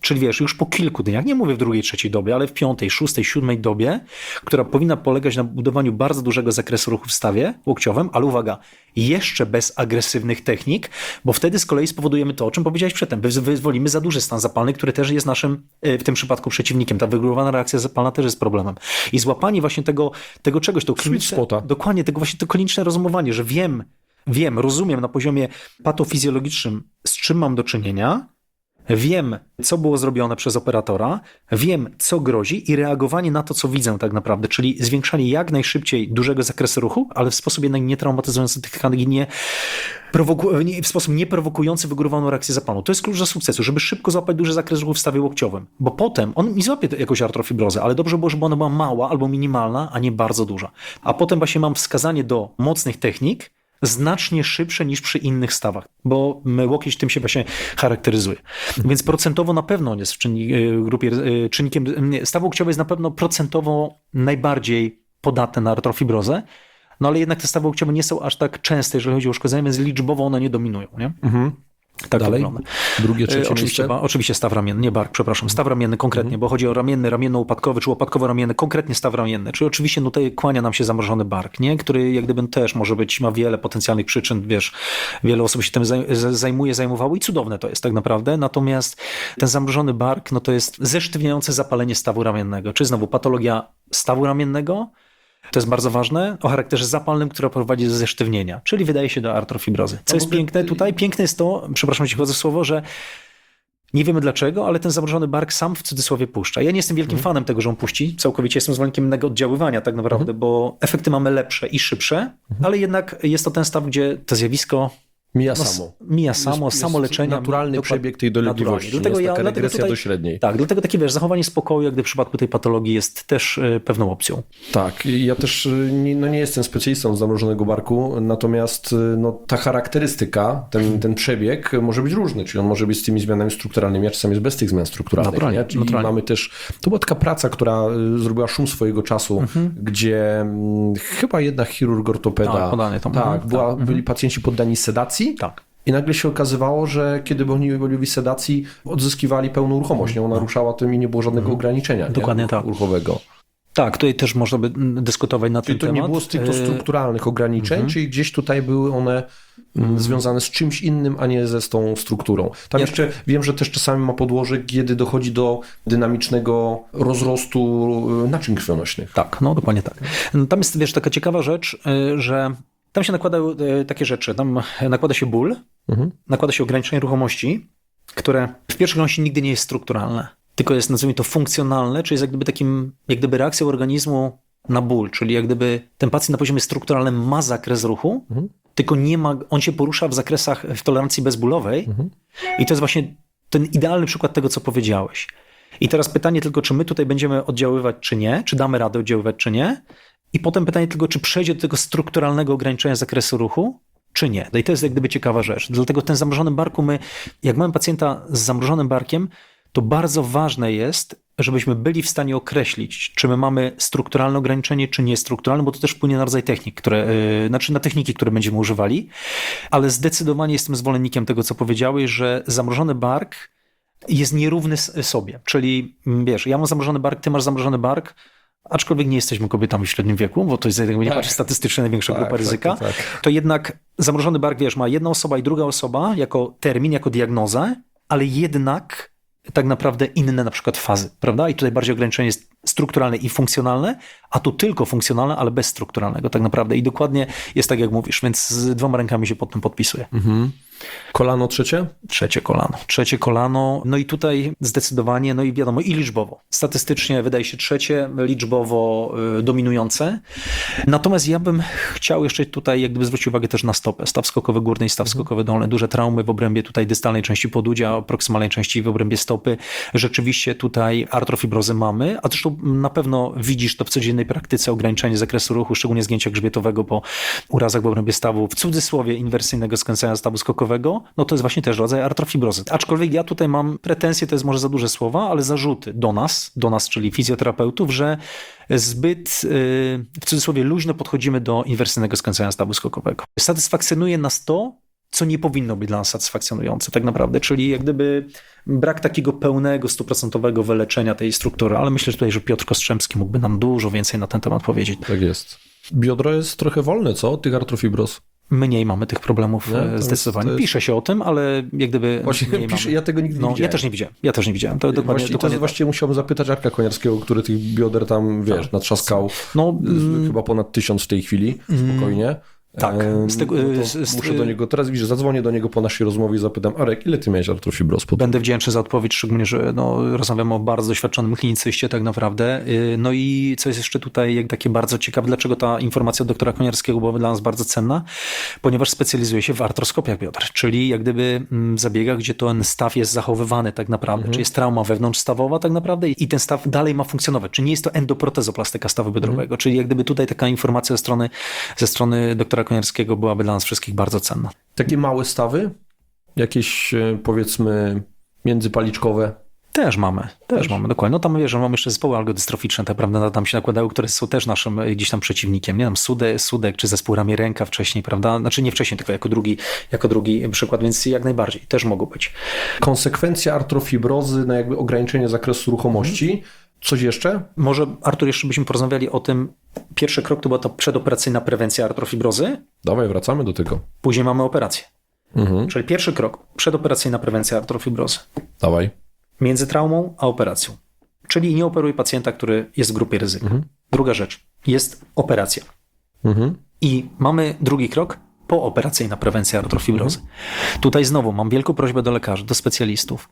S2: czyli wiesz, już po kilku dniach, nie mówię w drugiej, trzeciej dobie, ale w piątej, szóstej, siódmej dobie, która powinna polegać na budowaniu bardzo dużego zakresu ruchu w stawie łokciowym, ale uwaga, jeszcze bez agresywnych technik, bo wtedy z kolei spowodujemy to, o czym powiedziałeś przedtem, wy- wyzwolimy za duży stan zapalny, który też jest naszym, w tym przypadku przeciwnikiem. Ta wygórowana reakcja zapalna też jest problemem. I złapanie właśnie tego, tego czegoś, to kliniczne,
S1: spota.
S2: dokładnie tego właśnie to kliniczne rozumowanie, że wiem, wiem, rozumiem na poziomie patofizjologicznym, z czym mam do czynienia, wiem, co było zrobione przez operatora, wiem, co grozi i reagowanie na to, co widzę tak naprawdę, czyli zwiększanie jak najszybciej dużego zakresu ruchu, ale w sposób jednak nietraumatyzujący tych tkanek i nie prowoku- nie, w sposób nieprowokujący wygórowaną reakcję zapalną. To jest klucz do sukcesu, żeby szybko złapać duży zakres ruchu w stawie łokciowym, bo potem on mi złapie jakąś artrofibrozę, ale dobrze było, żeby ona była mała albo minimalna, a nie bardzo duża. A potem właśnie mam wskazanie do mocnych technik, znacznie szybsze niż przy innych stawach, bo łokieć tym się właśnie charakteryzuje. Więc procentowo na pewno on jest w czynni, grupie, czynnikiem, nie, staw łokciowy jest na pewno procentowo najbardziej podatny na artrofibrozę, no ale jednak te stawy łokciowe nie są aż tak częste, jeżeli chodzi o uszkodzenie, więc liczbowo one nie dominują. Nie?
S1: Mhm.
S2: Tak
S1: Dalej?
S2: wygląda.
S1: Drugie, trzecie
S2: E, oczywiście,
S1: miejsce?
S2: ba, oczywiście staw ramienny, nie bark, przepraszam, staw ramienny konkretnie, bo chodzi o ramienny, ramienno-upadkowy czy upadkowo-ramienny, konkretnie staw ramienny, czyli oczywiście no tutaj kłania nam się zamrożony bark, nie? Który jak gdyby też może być, ma wiele potencjalnych przyczyn, wiesz, wiele osób się tym zaj- zajmuje, zajmowało i cudowne to jest tak naprawdę, natomiast ten zamrożony bark, no to jest zesztywniające zapalenie stawu ramiennego, czy znowu patologia stawu ramiennego, to jest bardzo ważne, o charakterze zapalnym, która prowadzi do zesztywnienia, czyli wydaje się do artrofibrozy. Co
S1: A
S2: jest
S1: w ogóle-
S2: piękne tutaj? Piękne jest to, przepraszam, ci wchodzę w słowo, że nie wiemy dlaczego, ale ten zamrożony bark sam w cudzysłowie puszcza. Ja nie jestem wielkim
S1: Mhm.
S2: fanem tego, że on puści. Całkowicie jestem zwolennikiem innego oddziaływania tak naprawdę,
S1: Mhm.
S2: bo efekty mamy lepsze i szybsze, ale jednak jest to ten staw, gdzie to zjawisko
S1: Mija
S2: no,
S1: samo.
S2: mija samo,
S1: Jest-
S2: samo
S1: jest
S2: leczenie.
S1: naturalny przebieg tej dolegliwości.
S2: Naturalnie. Dlatego
S1: nie jest
S2: ja-
S1: taka
S2: dlatego
S1: regresja
S2: tutaj-
S1: do średniej.
S2: Tak, dlatego takie wiesz, zachowanie spokoju, jak gdy w przypadku tej patologii jest też y, pewną opcją.
S1: Tak, i ja też y, nie, no nie jestem specjalistą zamrożonego barku, natomiast y, no, ta charakterystyka, ten, ten przebieg może być różny, czyli on może być z tymi zmianami strukturalnymi, a czasami jest bez tych zmian strukturalnych.
S2: Naturalnie,
S1: Nie? Czyli
S2: naturalnie.
S1: mamy też, to była taka praca, która y, zrobiła szum swojego czasu,
S2: Mhm.
S1: gdzie mm, chyba jednak chirurg ortopeda,
S2: Tak, podanie to.
S1: tak,
S2: Mhm,
S1: była,
S2: tak,
S1: byli pacjenci poddani sedacji.
S2: Tak.
S1: I nagle się okazywało, że kiedy oni byli w sedacji, odzyskiwali pełną ruchomość. Nie? Ona ruszała tym i nie było żadnego ograniczenia
S2: Dokładnie
S1: nie?
S2: tak.
S1: ruchowego.
S2: Tak, tutaj też można by mm, dyskutować na
S1: Czyli
S2: ten
S1: to nie
S2: temat.
S1: było stricte
S2: Y,
S1: strukturalnych ograniczeń, czyli gdzieś tutaj były one mm, związane z czymś innym, a nie ze z tą strukturą. Tam
S2: Ja-
S1: jeszcze wiem, że też czasami ma podłoże, kiedy dochodzi do dynamicznego rozrostu y, naczyń krwionośnych.
S2: Tak, no dokładnie tak. No, tam jest, wiesz, taka ciekawa rzecz, y, że tam się nakładają y, takie rzeczy. Tam nakłada się ból,
S1: Mhm.
S2: nakłada się ograniczenie ruchomości, które w pierwszej kolejności nigdy nie jest strukturalne, tylko jest, nazwijmy to, funkcjonalne, czyli jest jak gdyby takim, jak gdyby reakcją organizmu na ból, czyli jak gdyby ten pacjent na poziomie strukturalnym ma zakres ruchu,
S1: Mhm.
S2: tylko nie ma, on się porusza w zakresach w tolerancji bezbólowej
S1: Mhm.
S2: i to jest właśnie ten idealny przykład tego, co powiedziałeś. I teraz pytanie tylko, czy my tutaj będziemy oddziaływać, czy nie, czy damy radę oddziaływać, czy nie. I potem pytanie tylko, czy przejdzie do tego strukturalnego ograniczenia zakresu ruchu, czy nie. No i to jest jak gdyby ciekawa rzecz. Dlatego ten zamrożonym barku, my, jak mamy pacjenta z zamrożonym barkiem, to bardzo ważne jest, żebyśmy byli w stanie określić, czy my mamy strukturalne ograniczenie, czy niestrukturalne, bo to też wpłynie na rodzaj technik, które, yy, znaczy na techniki, które będziemy używali. Ale zdecydowanie jestem zwolennikiem tego, co powiedziałeś, że zamrożony bark jest nierówny s- sobie. Czyli mm, wiesz, ja mam zamrożony bark, ty masz zamrożony bark, aczkolwiek nie jesteśmy kobietami w średnim wieku, bo to jest, jakby nie
S1: Tak.
S2: patrzeć statystycznie, największa
S1: Tak,
S2: grupa
S1: tak,
S2: ryzyka,
S1: tak, tak.
S2: to jednak zamrożony bark, wiesz, ma jedna osoba i druga osoba jako termin, jako diagnozę, ale jednak tak naprawdę inne na przykład fazy, prawda? I tutaj bardziej ograniczenie jest strukturalne i funkcjonalne, a tu tylko funkcjonalne, ale bez strukturalnego tak naprawdę. I dokładnie jest tak, jak mówisz, więc z dwoma rękami się pod tym podpisuję.
S1: Mhm. Kolano trzecie?
S2: Trzecie kolano. Trzecie kolano. No i tutaj zdecydowanie, no i wiadomo, i liczbowo. Statystycznie wydaje się trzecie, liczbowo y, dominujące. Natomiast ja bym chciał jeszcze tutaj jak gdyby zwrócić uwagę też na stopę. Staw skokowy górny i staw skokowy dolny. Duże traumy w obrębie tutaj dystalnej części podudzia, proksymalnej części w obrębie stopy. Rzeczywiście tutaj artrofibrozy mamy, a zresztą na pewno widzisz to w codziennej praktyce, ograniczenie zakresu ruchu, szczególnie zgięcia grzbietowego po urazach w obrębie stawu, w cudzysłowie inwersyjnego skręcenia stawu skokowego, no to jest właśnie też rodzaj artrofibrozy. Aczkolwiek ja tutaj mam pretensje, to jest może za duże słowa, ale zarzuty do nas, do nas, czyli fizjoterapeutów, że zbyt yy, w cudzysłowie luźno podchodzimy do inwersyjnego skręcenia stawu skokowego. Satysfakcjonuje nas to, co nie powinno być dla nas satysfakcjonujące tak naprawdę, czyli jak gdyby brak takiego pełnego, stuprocentowego wyleczenia tej struktury, ale myślę że tutaj, że Piotr Kostrzemski mógłby nam dużo więcej na ten temat powiedzieć.
S1: Tak jest. Biodro jest trochę wolne, co? Tych artrofibroz.
S2: Mniej mamy tych problemów
S1: Nie?
S2: zdecydowanie.
S1: Jest, jest...
S2: Pisze się o tym, ale jak gdyby
S1: Właśnie
S2: mniej
S1: pisze,
S2: mamy.
S1: ja tego nigdy
S2: no,
S1: nie widziałem.
S2: Ja też nie widziałem. Ja też nie widziałem. To dokładnie,
S1: Właśnie,
S2: dokładnie
S1: to
S2: tak.
S1: właściwie musiałbym zapytać Arka Koniarskiego, który tych bioder tam, wiesz, natrzaskał
S2: No,
S1: z, chyba ponad tysiąc w tej chwili, spokojnie.
S2: Tak.
S1: Ehm,
S2: Z tego,
S1: no
S2: z, z,
S1: muszę do niego, teraz widzisz, zadzwonię do niego po naszej rozmowie i zapytam, Arek, ile ty miałeś artrofibroz? Pod...
S2: Będę wdzięczny za odpowiedź, szczególnie, że no, rozmawiamy o bardzo doświadczonym klinicyście tak naprawdę. No i co jest jeszcze tutaj jak takie bardzo ciekawe, dlaczego ta informacja od doktora Koniarskiego była dla nas bardzo cenna? Ponieważ specjalizuje się w artroskopiach bioder, czyli jak gdyby w zabiegach, gdzie ten staw jest zachowywany tak naprawdę, mhm. czyli jest trauma wewnątrzstawowa tak naprawdę i ten staw dalej ma funkcjonować, czyli nie jest to endoprotezoplastyka stawu biodrowego, mhm. czyli jak gdyby tutaj taka informacja ze strony, ze strony doktora Koniarskiego byłaby dla nas wszystkich bardzo cenna.
S1: Takie małe stawy? Jakieś powiedzmy międzypaliczkowe?
S2: Też mamy, też, też mamy, dokładnie. No tam wiesz, że mamy jeszcze zespoły algodystroficzne, tak prawda, tam się nakładały, które są też naszym gdzieś tam przeciwnikiem, nie wiem, Sude, Sudek czy zespół ramię ręka wcześniej, prawda, znaczy nie wcześniej, tylko jako drugi, jako drugi przykład, więc jak najbardziej, też mogą być.
S1: Konsekwencja artrofibrozy na jakby ograniczenie zakresu ruchomości. Hmm. Coś jeszcze?
S2: Może, Artur, jeszcze byśmy porozmawiali o tym, pierwszy krok to była ta przedoperacyjna prewencja artrofibrozy.
S1: Dawaj, wracamy do tego.
S2: Później mamy operację.
S1: Mhm.
S2: Czyli pierwszy krok, przedoperacyjna prewencja artrofibrozy.
S1: Dawaj.
S2: Między traumą a operacją. Czyli nie operuj pacjenta, który jest w grupie ryzyka. Mhm. Druga rzecz, jest operacja. Mhm. I mamy drugi krok, pooperacyjna prewencja artrofibrozy. Mhm. Tutaj znowu mam wielką prośbę do lekarzy, do specjalistów,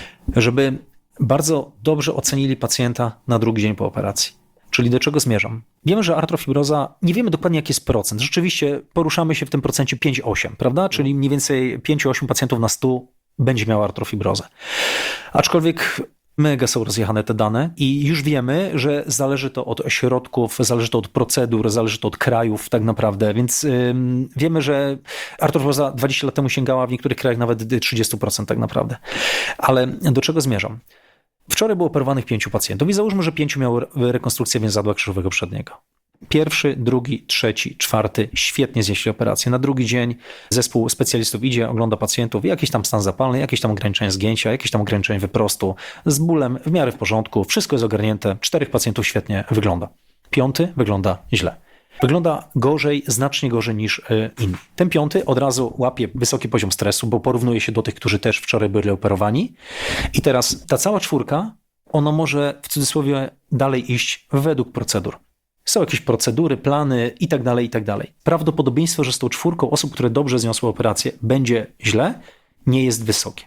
S2: żeby bardzo dobrze ocenili pacjenta na drugi dzień po operacji. Czyli do czego zmierzam? Wiemy, że artrofibroza, nie wiemy dokładnie jaki jest procent. Rzeczywiście poruszamy się w tym procencie pięć osiem, prawda? Czyli mniej więcej pięć osiem pacjentów na stu będzie miało artrofibrozę. Aczkolwiek mega są rozjechane te dane i już wiemy, że zależy to od ośrodków, zależy to od procedur, zależy to od krajów tak naprawdę, więc yy, wiemy, że artrofibroza dwadzieścia lat temu sięgała w niektórych krajach nawet trzydzieści procent tak naprawdę. Ale do czego zmierzam? Wczoraj było operowanych pięciu pacjentów i załóżmy, że pięciu miało rekonstrukcję więzadła krzyżowego przedniego. Pierwszy, drugi, trzeci, czwarty świetnie znieśli operację. Na drugi dzień zespół specjalistów idzie, ogląda pacjentów, jakiś tam stan zapalny, jakieś tam ograniczenie zgięcia, jakieś tam ograniczenie wyprostu, z bólem w miarę w porządku, wszystko jest ogarnięte, czterech pacjentów świetnie wygląda. Piąty wygląda źle. Wygląda gorzej, znacznie gorzej niż inni. Ten piąty od razu łapie wysoki poziom stresu, bo porównuje się do tych, którzy też wczoraj byli operowani. I teraz ta cała czwórka, ona może w cudzysłowie dalej iść według procedur. Są jakieś procedury, plany i tak dalej, i tak dalej. Prawdopodobieństwo, że z tą czwórką osób, które dobrze zniosły operację, będzie źle, nie jest wysokie.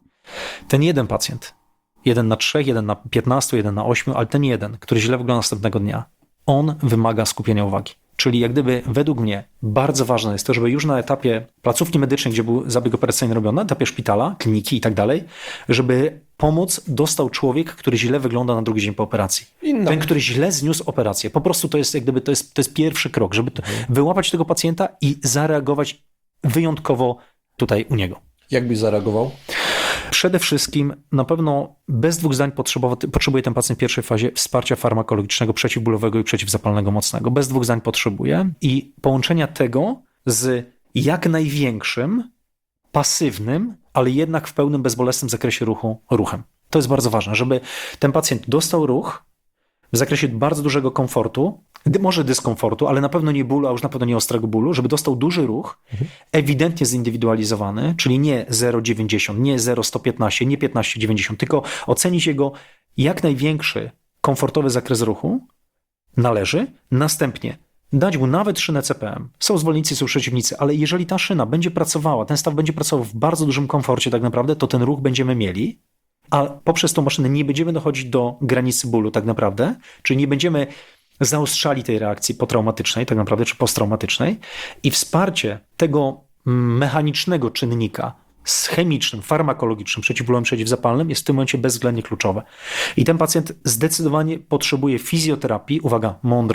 S2: Ten jeden pacjent, jeden na trzech, jeden na piętnastu, jeden na ośmiu, ale ten jeden, który źle wygląda następnego dnia, on wymaga skupienia uwagi. Czyli jak gdyby według mnie bardzo ważne jest to, żeby już na etapie placówki medycznej, gdzie był zabieg operacyjny robiony, na etapie szpitala, kliniki i tak dalej, żeby pomoc dostał człowiek, który źle wygląda na drugi dzień po operacji. Inna. Ten, który źle zniósł operację. Po prostu to jest jak gdyby to jest, to jest pierwszy krok, żeby to, mhm. wyłapać tego pacjenta i zareagować wyjątkowo tutaj u niego.
S1: Jak byś zareagował?
S2: Przede wszystkim na pewno bez dwóch zdań potrzebuje ten pacjent w pierwszej fazie wsparcia farmakologicznego, przeciwbólowego i przeciwzapalnego mocnego. Bez dwóch zdań potrzebuje i połączenia tego z jak największym, pasywnym, ale jednak w pełnym bezbolesnym zakresie ruchu, ruchem. To jest bardzo ważne, żeby ten pacjent dostał ruch w zakresie bardzo dużego komfortu, może dyskomfortu, ale na pewno nie bólu, a już na pewno nie ostrego bólu, żeby dostał duży ruch, mhm. ewidentnie zindywidualizowany, czyli nie zero przecinek dziewięćdziesiąt, nie zero przecinek sto piętnaście, nie piętnaście przecinek dziewięćdziesiąt, tylko ocenić jego jak największy komfortowy zakres ruchu należy, następnie dać mu nawet szynę C P M. Są zwolennicy, są przeciwnicy, ale jeżeli ta szyna będzie pracowała, ten staw będzie pracował w bardzo dużym komforcie tak naprawdę, to ten ruch będziemy mieli, a poprzez tą maszynę nie będziemy dochodzić do granicy bólu tak naprawdę, czyli nie będziemy zaostrzali tej reakcji potraumatycznej tak naprawdę, czy posttraumatycznej i wsparcie tego mechanicznego czynnika z chemicznym, farmakologicznym, przeciwbólowym, przeciwzapalnym jest w tym momencie bezwzględnie kluczowe. I ten pacjent zdecydowanie potrzebuje fizjoterapii, uwaga, mądrej,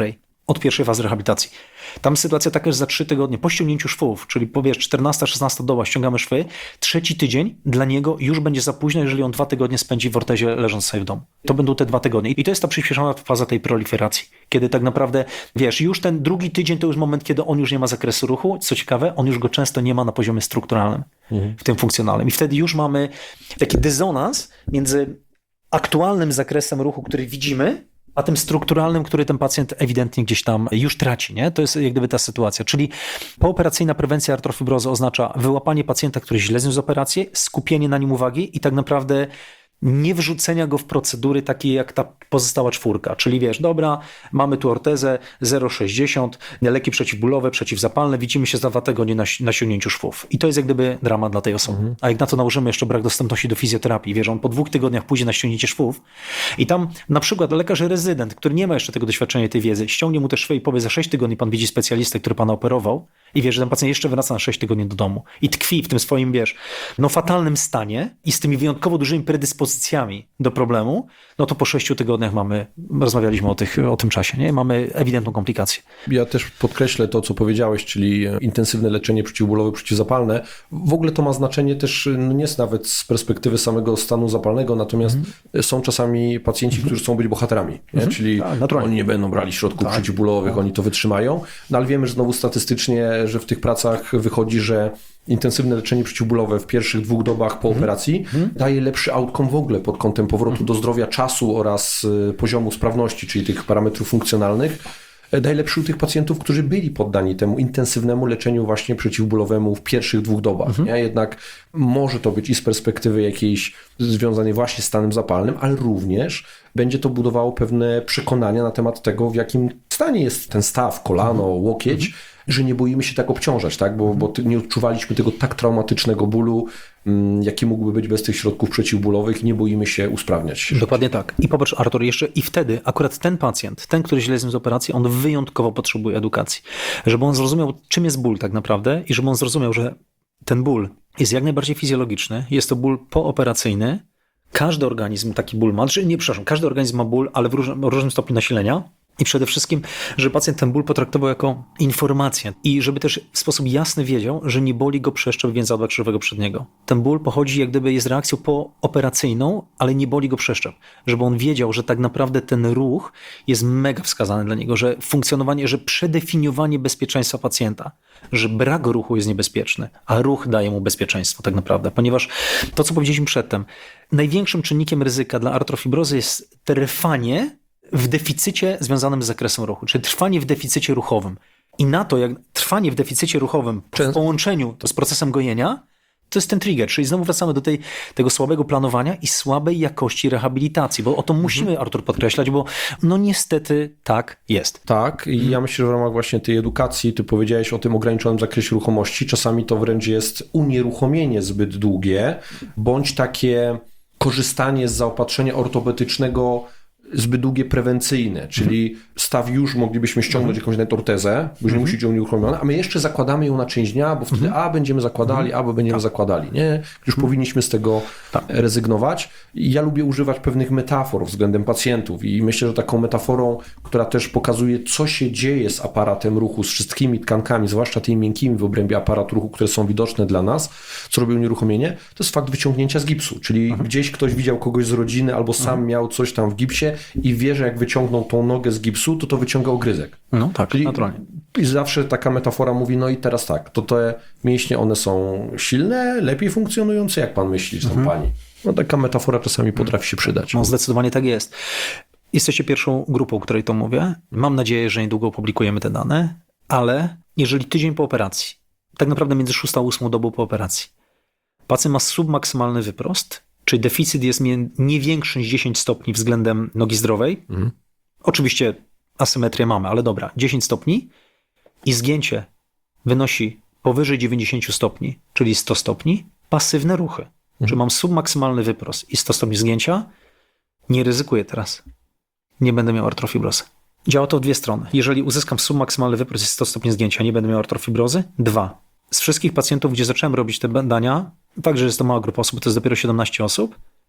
S2: od pierwszej fazy rehabilitacji. Tam sytuacja taka, że za trzy tygodnie po ściągnięciu szwów, czyli powiesz czternasta szesnasta doba, ściągamy szwy, trzeci tydzień dla niego już będzie za późno, jeżeli on dwa tygodnie spędzi w ortezie leżąc sobie w domu. To będą te dwa tygodnie. I to jest ta przyspieszona faza tej proliferacji, kiedy tak naprawdę, wiesz, już ten drugi tydzień to już moment, kiedy on już nie ma zakresu ruchu. Co ciekawe, on już go często nie ma na poziomie strukturalnym, mhm. w tym funkcjonalnym. I wtedy już mamy taki dysonans między aktualnym zakresem ruchu, który widzimy, a tym strukturalnym, który ten pacjent ewidentnie gdzieś tam już traci, nie? To jest jak gdyby ta sytuacja. Czyli pooperacyjna prewencja artrofibrozy oznacza wyłapanie pacjenta, który źle zniósł operację, skupienie na nim uwagi i tak naprawdę nie wrzucenia go w procedury takie jak ta pozostała czwórka. Czyli wiesz, dobra, mamy tu ortezę zero przecinek sześćdziesiąt, leki przeciwbólowe, przeciwzapalne, widzimy się za dwa tygodnie na, na ściągnięciu szwów. I to jest jak gdyby dramat dla tej osoby. Mhm. A jak na to nałożymy jeszcze brak dostępności do fizjoterapii, wiesz, on po dwóch tygodniach pójdzie na ściągnięcie szwów i tam na przykład lekarz rezydent, który nie ma jeszcze tego doświadczenia, tej wiedzy, ściągnie mu te szwy i powie, za sześć tygodni pan widzi specjalistę, który pana operował i wiesz, że ten pacjent jeszcze wraca na sześć tygodni do domu i tkwi w tym swoim, wiesz, no fatalnym stanie i z tymi wyjątkowo dużymi predyspozycjami do problemu, no to po sześciu tygodniach mamy, rozmawialiśmy o, tych, o tym czasie, nie? Mamy ewidentną komplikację.
S1: Ja też podkreślę to, co powiedziałeś, czyli intensywne leczenie przeciwbólowe, przeciwzapalne. W ogóle to ma znaczenie też, no nie jest nawet z perspektywy samego stanu zapalnego, natomiast mm. są czasami pacjenci, mm. którzy chcą być bohaterami, mm. czyli tak, oni nie będą brali środków tak. przeciwbólowych, tak. oni to wytrzymają, no ale wiemy, że znowu statystycznie, że w tych pracach wychodzi, że intensywne leczenie przeciwbólowe w pierwszych dwóch dobach po mm. operacji mm. daje lepszy outcome w ogóle pod kątem powrotu mm. do zdrowia, czasu oraz poziomu sprawności, czyli tych parametrów funkcjonalnych. Daje lepszy u tych pacjentów, którzy byli poddani temu intensywnemu leczeniu właśnie przeciwbólowemu w pierwszych dwóch dobach. Mhm. Nie? Jednak może to być i z perspektywy jakiejś związanej właśnie z stanem zapalnym, ale również będzie to budowało pewne przekonania na temat tego, w jakim stanie jest ten staw, kolano, łokieć, mhm. że nie boimy się tak obciążać, tak? Bo, bo nie odczuwaliśmy tego tak traumatycznego bólu, jaki mógłby być bez tych środków przeciwbólowych, nie boimy się usprawniać się.
S2: Dokładnie tak. I popatrz, Artur, jeszcze i wtedy akurat ten pacjent, ten, który źle zniósł z operacji, on wyjątkowo potrzebuje edukacji. Żeby on zrozumiał, czym jest ból tak naprawdę i żeby on zrozumiał, że ten ból jest jak najbardziej fizjologiczny, jest to ból pooperacyjny, każdy organizm taki ból ma, czy nie, przepraszam, każdy organizm ma ból, ale w różnym, w różnym stopniu nasilenia. I przede wszystkim, żeby pacjent ten ból potraktował jako informację i żeby też w sposób jasny wiedział, że nie boli go przeszczep więzadła krzyżowego przedniego. Ten ból pochodzi, jak gdyby jest reakcją pooperacyjną, ale nie boli go przeszczep. Żeby on wiedział, że tak naprawdę ten ruch jest mega wskazany dla niego, że funkcjonowanie, że przedefiniowanie bezpieczeństwa pacjenta, że brak ruchu jest niebezpieczny, a ruch daje mu bezpieczeństwo tak naprawdę. Ponieważ to, co powiedzieliśmy przedtem, największym czynnikiem ryzyka dla artrofibrozy jest trwanie w deficycie związanym z zakresem ruchu, czyli trwanie w deficycie ruchowym. I na to, jak trwanie w deficycie ruchowym w połączeniu z procesem gojenia, to jest ten trigger, czyli znowu wracamy do tej, tego słabego planowania i słabej jakości rehabilitacji, bo o to musimy, mhm. Artur, podkreślać, bo no niestety tak jest.
S1: Tak i mhm. ja myślę, że w ramach właśnie tej edukacji, ty powiedziałeś o tym ograniczonym zakresie ruchomości, czasami to wręcz jest unieruchomienie zbyt długie, bądź takie korzystanie z zaopatrzenia ortopedycznego zbyt długie prewencyjne, czyli mhm. staw już moglibyśmy ściągnąć mhm. jakąś nawet ortezę, bo już nie musi być unieruchomiona, a my jeszcze zakładamy ją na część dnia, bo wtedy mhm. a będziemy zakładali, mhm. a bo będziemy tak. zakładali. Nie? Już mhm. powinniśmy z tego tak. rezygnować. I ja lubię używać pewnych metafor względem pacjentów i myślę, że taką metaforą, która też pokazuje, co się dzieje z aparatem ruchu, z wszystkimi tkankami, zwłaszcza tymi miękkimi w obrębie aparatu ruchu, które są widoczne dla nas, co robi unieruchomienie, to jest fakt wyciągnięcia z gipsu, czyli mhm. gdzieś ktoś widział kogoś z rodziny albo sam mhm. miał coś tam w gipsie i wie, że jak wyciągnął tą nogę z gipsu, to to wyciąga ogryzek. No tak, czyli naturalnie. I zawsze taka metafora mówi, no i teraz tak, to te mięśnie, one są silne, lepiej funkcjonujące, jak pan myśli, czy tam mhm. pani? No taka metafora czasami potrafi się przydać.
S2: No zdecydowanie tak jest. Jesteście pierwszą grupą, której to mówię. Mam nadzieję, że niedługo opublikujemy te dane, ale jeżeli tydzień po operacji, tak naprawdę między szóstą a ósmą dobą po operacji, pacjent ma submaksymalny wyprost, czyli deficyt jest nie większy niż dziesięć stopni względem nogi zdrowej. Mhm. Oczywiście asymetrię mamy, ale dobra, dziesięć stopni i zgięcie wynosi powyżej dziewięćdziesiąt stopni, czyli sto stopni, pasywne ruchy. Mhm. Czyli mam submaksymalny wyprost i sto stopni zgięcia, nie ryzykuję teraz. Nie będę miał artrofibrozy. Działa to w dwie strony. Jeżeli uzyskam submaksymalny wyprost i sto stopni zgięcia, nie będę miał artrofibrozy. Dwa. Z wszystkich pacjentów, gdzie zacząłem robić te badania, fakt, że jest to mała grupa osób, to jest dopiero siedemnaście osób,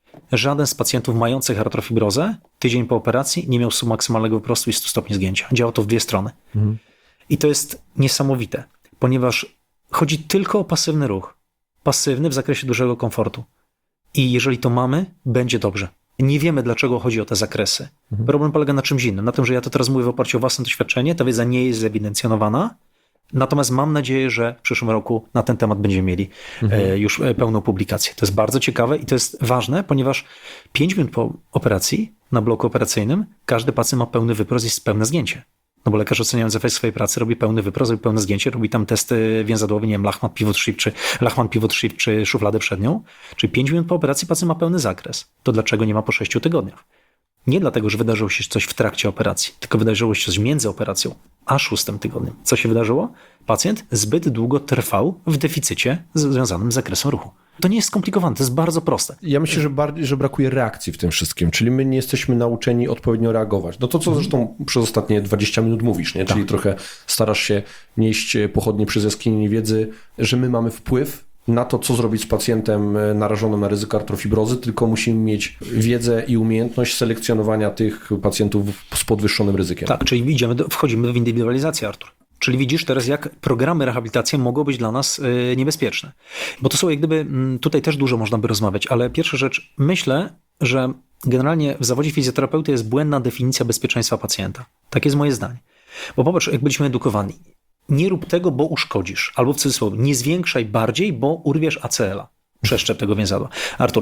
S2: żaden z pacjentów mających artrofibrozę tydzień po operacji nie miał submaksymalnego wyprostu i stu stopni zgięcia. Działa to w dwie strony. Mhm. I to jest niesamowite, ponieważ chodzi tylko o pasywny ruch. Pasywny w zakresie dużego komfortu. I jeżeli to mamy, będzie dobrze. Nie wiemy, dlaczego chodzi o te zakresy. Mhm. Problem polega na czymś innym. Na tym, że ja to teraz mówię w oparciu o własne doświadczenie. Ta wiedza nie jest zewidencjonowana. Natomiast mam nadzieję, że w przyszłym roku na ten temat będziemy mieli mhm. e, już pełną publikację. To jest bardzo ciekawe i to jest ważne, ponieważ pięć minut po operacji na bloku operacyjnym każdy pacjent ma pełny wyprost i pełne zgięcie. No bo lekarz oceniając efekt swojej pracy robi pełny wyprost, robi pełne zgięcie, robi tam testy więzadłowe, nie wiem, Lachman Pivot Shift, czy Lachman Pivot Shift, czy szufladę przednią. Czyli pięć minut po operacji pacjent ma pełny zakres. To dlaczego nie ma po sześciu tygodniach? Nie dlatego, że wydarzyło się coś w trakcie operacji, tylko wydarzyło się coś między operacją a szóstym tygodniem. Co się wydarzyło? Pacjent zbyt długo trwał w deficycie związanym z zakresem ruchu. To nie jest skomplikowane, to jest bardzo proste.
S1: Ja myślę, że, bardziej, że brakuje reakcji w tym wszystkim, czyli my nie jesteśmy nauczeni odpowiednio reagować. No to, co zresztą przez ostatnie dwadzieścia minut mówisz, nie? Czyli tak. Trochę starasz się nieść pochodnie przez jaskinię wiedzy, że my mamy wpływ na to, co zrobić z pacjentem narażonym na ryzyko artrofibrozy, tylko musimy mieć wiedzę i umiejętność selekcjonowania tych pacjentów z podwyższonym ryzykiem.
S2: Tak, czyli idziemy do, wchodzimy w indywidualizację, Artur. Czyli widzisz teraz, jak programy rehabilitacji mogą być dla nas niebezpieczne. Bo to są jak gdyby, tutaj też dużo można by rozmawiać, ale pierwsza rzecz, myślę, że generalnie w zawodzie fizjoterapeuty jest błędna definicja bezpieczeństwa pacjenta. Takie jest moje zdanie. Bo popatrz, jak byliśmy edukowani. Nie rób tego, bo uszkodzisz. Albo w cudzysłowie, nie zwiększaj bardziej, bo urwiesz A C L-a. Przeszczep tego więzadła. Artur,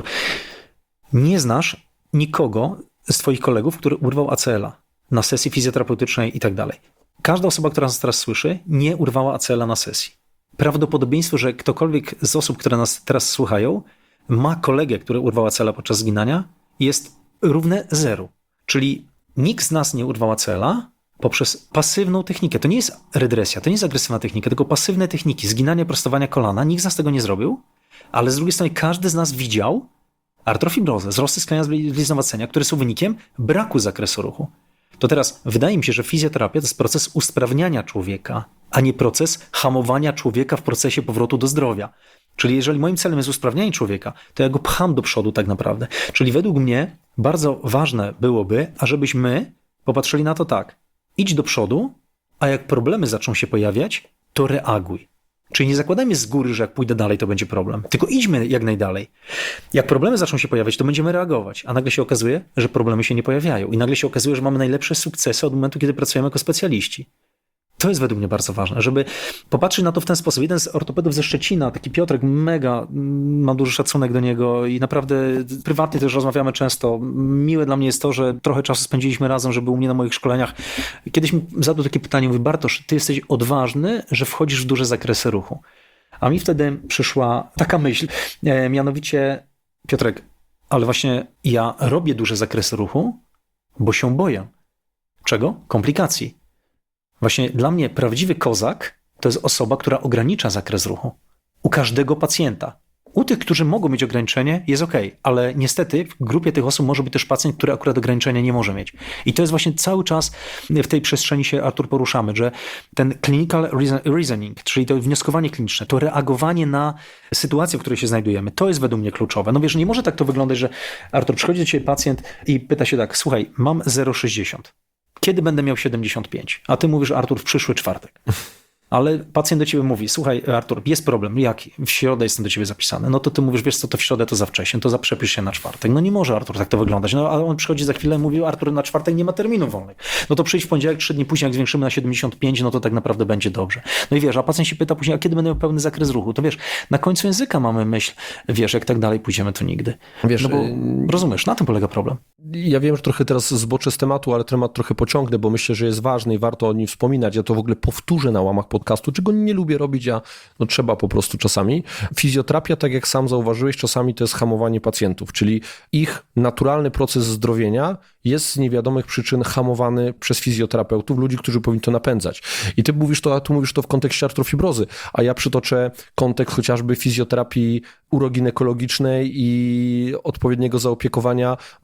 S2: nie znasz nikogo z twoich kolegów, który urwał A C L-a na sesji fizjoterapeutycznej i tak dalej. Każda osoba, która nas teraz słyszy, nie urwała A C L-a na sesji. Prawdopodobieństwo, że ktokolwiek z osób, które nas teraz słuchają, ma kolegę, który urwał A C L-a podczas zginania, jest równe zeru. Czyli nikt z nas nie urwał A C L-a poprzez pasywną technikę. To nie jest redresja, to nie jest agresywna technika, tylko pasywne techniki, zginania, prostowania kolana. Nikt z nas tego nie zrobił, ale z drugiej strony każdy z nas widział artrofibrozę, wzrosty skalenia zbliznowacenia, które są wynikiem braku zakresu ruchu. To teraz wydaje mi się, że fizjoterapia to jest proces usprawniania człowieka, a nie proces hamowania człowieka w procesie powrotu do zdrowia. Czyli jeżeli moim celem jest usprawnianie człowieka, to ja go pcham do przodu tak naprawdę. Czyli według mnie bardzo ważne byłoby, ażebyśmy popatrzyli na to tak. Idź do przodu, a jak problemy zaczną się pojawiać, to reaguj. Czyli nie zakładajmy z góry, że jak pójdę dalej, to będzie problem. Tylko idźmy jak najdalej. Jak problemy zaczną się pojawiać, to będziemy reagować. A nagle się okazuje, że problemy się nie pojawiają. I nagle się okazuje, że mamy najlepsze sukcesy od momentu, kiedy pracujemy jako specjaliści. To jest według mnie bardzo ważne, żeby popatrzeć na to w ten sposób. Jeden z ortopedów ze Szczecina, taki Piotrek, mega, mam duży szacunek do niego i naprawdę prywatnie też rozmawiamy często. Miłe dla mnie jest to, że trochę czasu spędziliśmy razem, że był u mnie na moich szkoleniach. Kiedyś mi zadał takie pytanie, mówi: Bartosz, ty jesteś odważny, że wchodzisz w duże zakresy ruchu. A mi wtedy przyszła taka myśl, e, mianowicie, Piotrek, ale właśnie ja robię duże zakresy ruchu, bo się boję. Czego? Komplikacji. Właśnie dla mnie prawdziwy kozak to jest osoba, która ogranicza zakres ruchu. U każdego pacjenta. U tych, którzy mogą mieć ograniczenie, jest ok, ale niestety w grupie tych osób może być też pacjent, który akurat ograniczenia nie może mieć. I to jest właśnie cały czas w tej przestrzeni się, Artur, poruszamy, że ten clinical reasoning, czyli to wnioskowanie kliniczne, to reagowanie na sytuację, w której się znajdujemy, to jest według mnie kluczowe. No wiesz, nie może tak to wyglądać, że Artur, przychodzi do ciebie pacjent i pyta się tak: słuchaj, mam zero przecinek sześćdziesiąt. Kiedy będę miał siedemdziesiąt pięć? A ty mówisz: Artur, w przyszły czwartek. Ale pacjent do ciebie mówi: słuchaj, Artur, jest problem. Jaki? W środę jestem do ciebie zapisany. No to ty mówisz: wiesz co, to w środę to za wcześnie, to za przepisz się na czwartek. No nie może, Artur, tak to wyglądać. No ale on przychodzi za chwilę i mówi: Artur, na czwartek nie ma terminu wolnych. No to przyjdź w poniedziałek, trzy dni później, jak zwiększymy na siedemdziesiąt pięć, no to tak naprawdę będzie dobrze. No i wiesz, a pacjent się pyta później: a kiedy będę miał pełny zakres ruchu? To wiesz, na końcu języka mamy myśl, wiesz, jak tak dalej pójdziemy, to nigdy. Wiesz, no bo rozumiesz, na tym polega problem.
S1: Ja wiem, że trochę teraz zboczę z tematu, ale temat trochę pociągnę, bo myślę, że jest ważny i warto o nim wspominać. Ja to w ogóle powtórzę na łamach podcastu, czego nie lubię robić, a no trzeba po prostu czasami. Fizjoterapia, tak jak sam zauważyłeś, czasami to jest hamowanie pacjentów, czyli ich naturalny proces zdrowienia jest z niewiadomych przyczyn hamowany przez fizjoterapeutów, ludzi, którzy powinni to napędzać. I ty mówisz to, a tu mówisz to w kontekście artrofibrozy, a ja przytoczę kontekst chociażby fizjoterapii uroginekologicznej i odpowiedniego zaopiekowania matek, które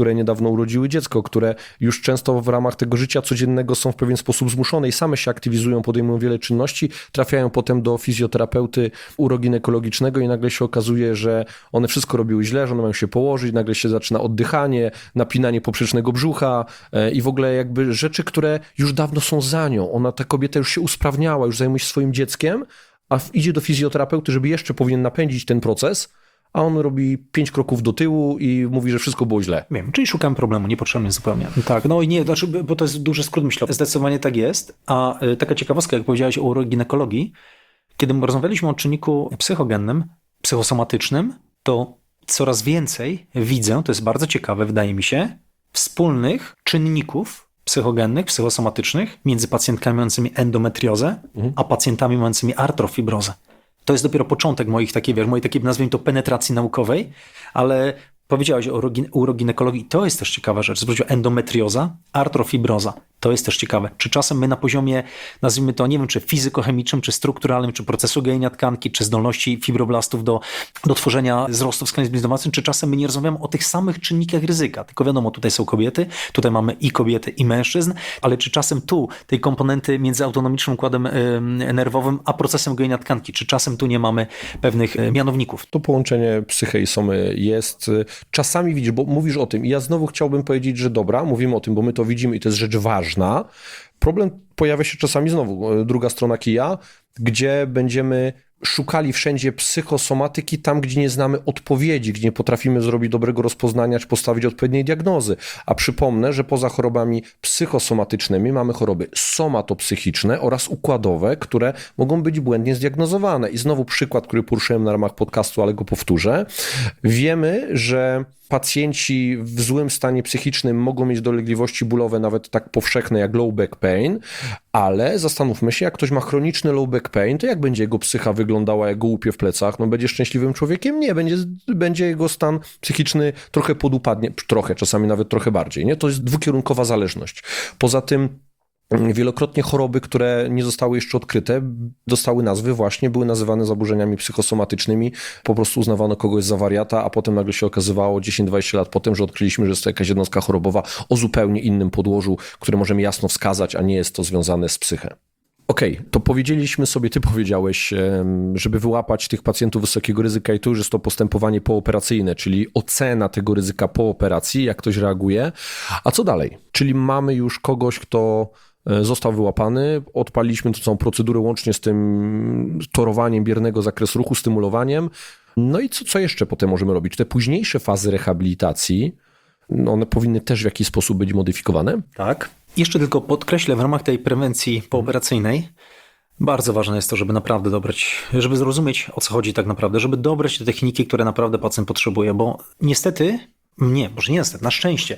S1: które niedawno urodziły dziecko, które już często w ramach tego życia codziennego są w pewien sposób zmuszone i same się aktywizują, podejmują wiele czynności, trafiają potem do fizjoterapeuty uroginekologicznego i nagle się okazuje, że one wszystko robiły źle, że one mają się położyć, nagle się zaczyna oddychanie, napinanie poprzecznego brzucha i w ogóle jakby rzeczy, które już dawno są za nią. Ona, ta kobieta już się usprawniała, już zajmuje się swoim dzieckiem, a idzie do fizjoterapeuty, żeby jeszcze powinien napędzić ten proces, a on robi pięć kroków do tyłu i mówi, że wszystko było źle.
S2: Wiem, czyli szukam problemu, niepotrzebnie zupełnie. Tak, no i nie, znaczy, bo to jest duży skrót myślowy. Zdecydowanie tak jest, a y, taka ciekawostka, jak powiedziałeś o uroginekologii, kiedy rozmawialiśmy o czynniku psychogennym, psychosomatycznym, to coraz więcej widzę, to jest bardzo ciekawe, wydaje mi się, wspólnych czynników psychogennych, psychosomatycznych między pacjentkami mającymi endometriozę, mhm. a pacjentami mającymi artrofibrozę. To jest dopiero początek moich takiej, wiesz, mojej takiej, nazwijmy to, penetracji naukowej, ale powiedziałeś o uroginekologii, to jest też ciekawa rzecz. Zwrócił endometrioza, artrofibroza. To jest też ciekawe. Czy czasem my na poziomie, nazwijmy to, nie wiem, czy fizykochemicznym, czy strukturalnym, czy procesu gojenia tkanki, czy zdolności fibroblastów do, do tworzenia wzrostu w skali zbliźniowacym, czy czasem my nie rozmawiamy o tych samych czynnikach ryzyka. Tylko wiadomo, tutaj są kobiety, tutaj mamy i kobiety, i mężczyzn, ale czy czasem tu tej komponenty między autonomicznym układem yy, nerwowym, a procesem gojenia tkanki, czy czasem tu nie mamy pewnych yy, mianowników?
S1: To połączenie psyche i somy jest. Czasami widzisz, bo mówisz o tym i ja znowu chciałbym powiedzieć, że dobra, mówimy o tym, bo my to widzimy i to jest rzecz ważna. Problem pojawia się czasami znowu, druga strona kija, gdzie będziemy szukali wszędzie psychosomatyki tam, gdzie nie znamy odpowiedzi, gdzie nie potrafimy zrobić dobrego rozpoznania czy postawić odpowiedniej diagnozy. A przypomnę, że poza chorobami psychosomatycznymi mamy choroby somatopsychiczne oraz układowe, które mogą być błędnie zdiagnozowane. I znowu przykład, który poruszyłem na ramach podcastu, ale go powtórzę. Wiemy, że pacjenci w złym stanie psychicznym mogą mieć dolegliwości bólowe, nawet tak powszechne jak low back pain, ale zastanówmy się, jak ktoś ma chroniczny low back pain, to jak będzie jego psycha wyglądała, jak go łupie w plecach? No będzie szczęśliwym człowiekiem? Nie, będzie, będzie jego stan psychiczny trochę podupadnie, trochę, czasami nawet trochę bardziej, nie? To jest dwukierunkowa zależność. Poza tym wielokrotnie choroby, które nie zostały jeszcze odkryte, dostały nazwy właśnie, były nazywane zaburzeniami psychosomatycznymi, po prostu uznawano kogoś za wariata, a potem nagle się okazywało dziesięć dwadzieścia lat potem, że odkryliśmy, że jest to jakaś jednostka chorobowa o zupełnie innym podłożu, które możemy jasno wskazać, a nie jest to związane z psychę. Okej, okay, to powiedzieliśmy sobie, ty powiedziałeś, żeby wyłapać tych pacjentów wysokiego ryzyka i tu już jest to postępowanie pooperacyjne, czyli ocena tego ryzyka po operacji, jak ktoś reaguje. A co dalej? Czyli mamy już kogoś, kto został wyłapany, odpaliliśmy tę całą procedurę łącznie z tym torowaniem biernego zakresu ruchu, stymulowaniem. No i co, co jeszcze potem możemy robić? Te późniejsze fazy rehabilitacji, one powinny też w jakiś sposób być modyfikowane?
S2: Tak. Jeszcze tylko podkreślę, w ramach tej prewencji pooperacyjnej bardzo ważne jest to, żeby naprawdę dobrać, żeby zrozumieć, o co chodzi tak naprawdę, żeby dobrać te techniki, które naprawdę pacjent potrzebuje, bo niestety, nie, może nie niestety, na szczęście,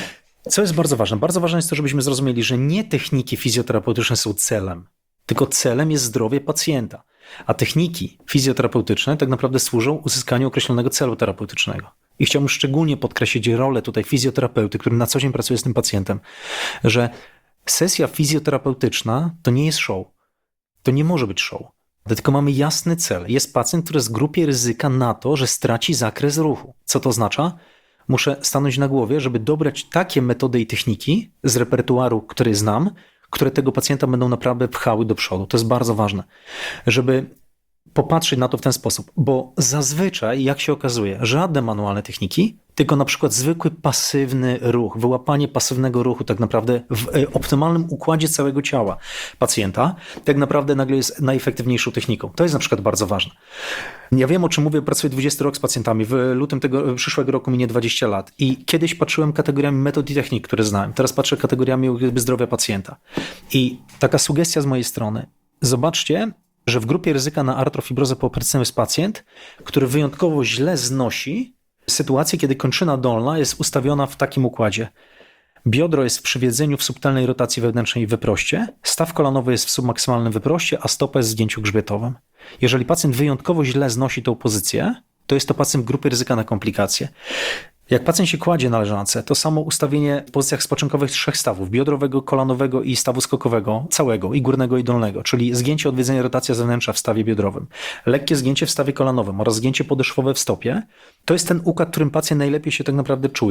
S2: co jest bardzo ważne? Bardzo ważne jest to, żebyśmy zrozumieli, że nie techniki fizjoterapeutyczne są celem, tylko celem jest zdrowie pacjenta. A techniki fizjoterapeutyczne tak naprawdę służą uzyskaniu określonego celu terapeutycznego. I chciałbym szczególnie podkreślić rolę tutaj fizjoterapeuty, który na co dzień pracuje z tym pacjentem, że sesja fizjoterapeutyczna to nie jest show. To nie może być show. Tylko mamy jasny cel. Jest pacjent, który jest w grupie ryzyka na to, że straci zakres ruchu. Co to oznacza? Muszę stanąć na głowie, żeby dobrać takie metody i techniki z repertuaru, który znam, które tego pacjenta będą naprawdę pchały do przodu. To jest bardzo ważne, żeby popatrzeć na to w ten sposób, bo zazwyczaj, jak się okazuje, żadne manualne techniki, tylko na przykład zwykły pasywny ruch, wyłapanie pasywnego ruchu tak naprawdę w optymalnym układzie całego ciała pacjenta, tak naprawdę nagle jest najefektywniejszą techniką. To jest na przykład bardzo ważne. Ja wiem, o czym mówię, pracuję dwudziesty rok z pacjentami, w lutym tego przyszłego roku minie dwadzieścia lat i kiedyś patrzyłem kategoriami metod i technik, które znałem. Teraz patrzę kategoriami zdrowia pacjenta. I taka sugestia z mojej strony, zobaczcie, że w grupie ryzyka na artrofibrozę pooperacyjną jest pacjent, który wyjątkowo źle znosi sytuację, kiedy kończyna dolna jest ustawiona w takim układzie. Biodro jest w przywiedzeniu w subtelnej rotacji wewnętrznej i wyproście, staw kolanowy jest w submaksymalnym wyproście, a stopa jest w zgięciu grzbietowym. Jeżeli pacjent wyjątkowo źle znosi tą pozycję, to jest to pacjent grupy ryzyka na komplikacje. Jak pacjent się kładzie na leżance, to samo ustawienie w pozycjach spoczynkowych trzech stawów, biodrowego, kolanowego i stawu skokowego, całego, i górnego i dolnego, czyli zgięcie, odwiedzenie, rotacja zewnętrzna w stawie biodrowym, lekkie zgięcie w stawie kolanowym oraz zgięcie podeszwowe w stopie, to jest ten układ, którym pacjent najlepiej się tak naprawdę czuje.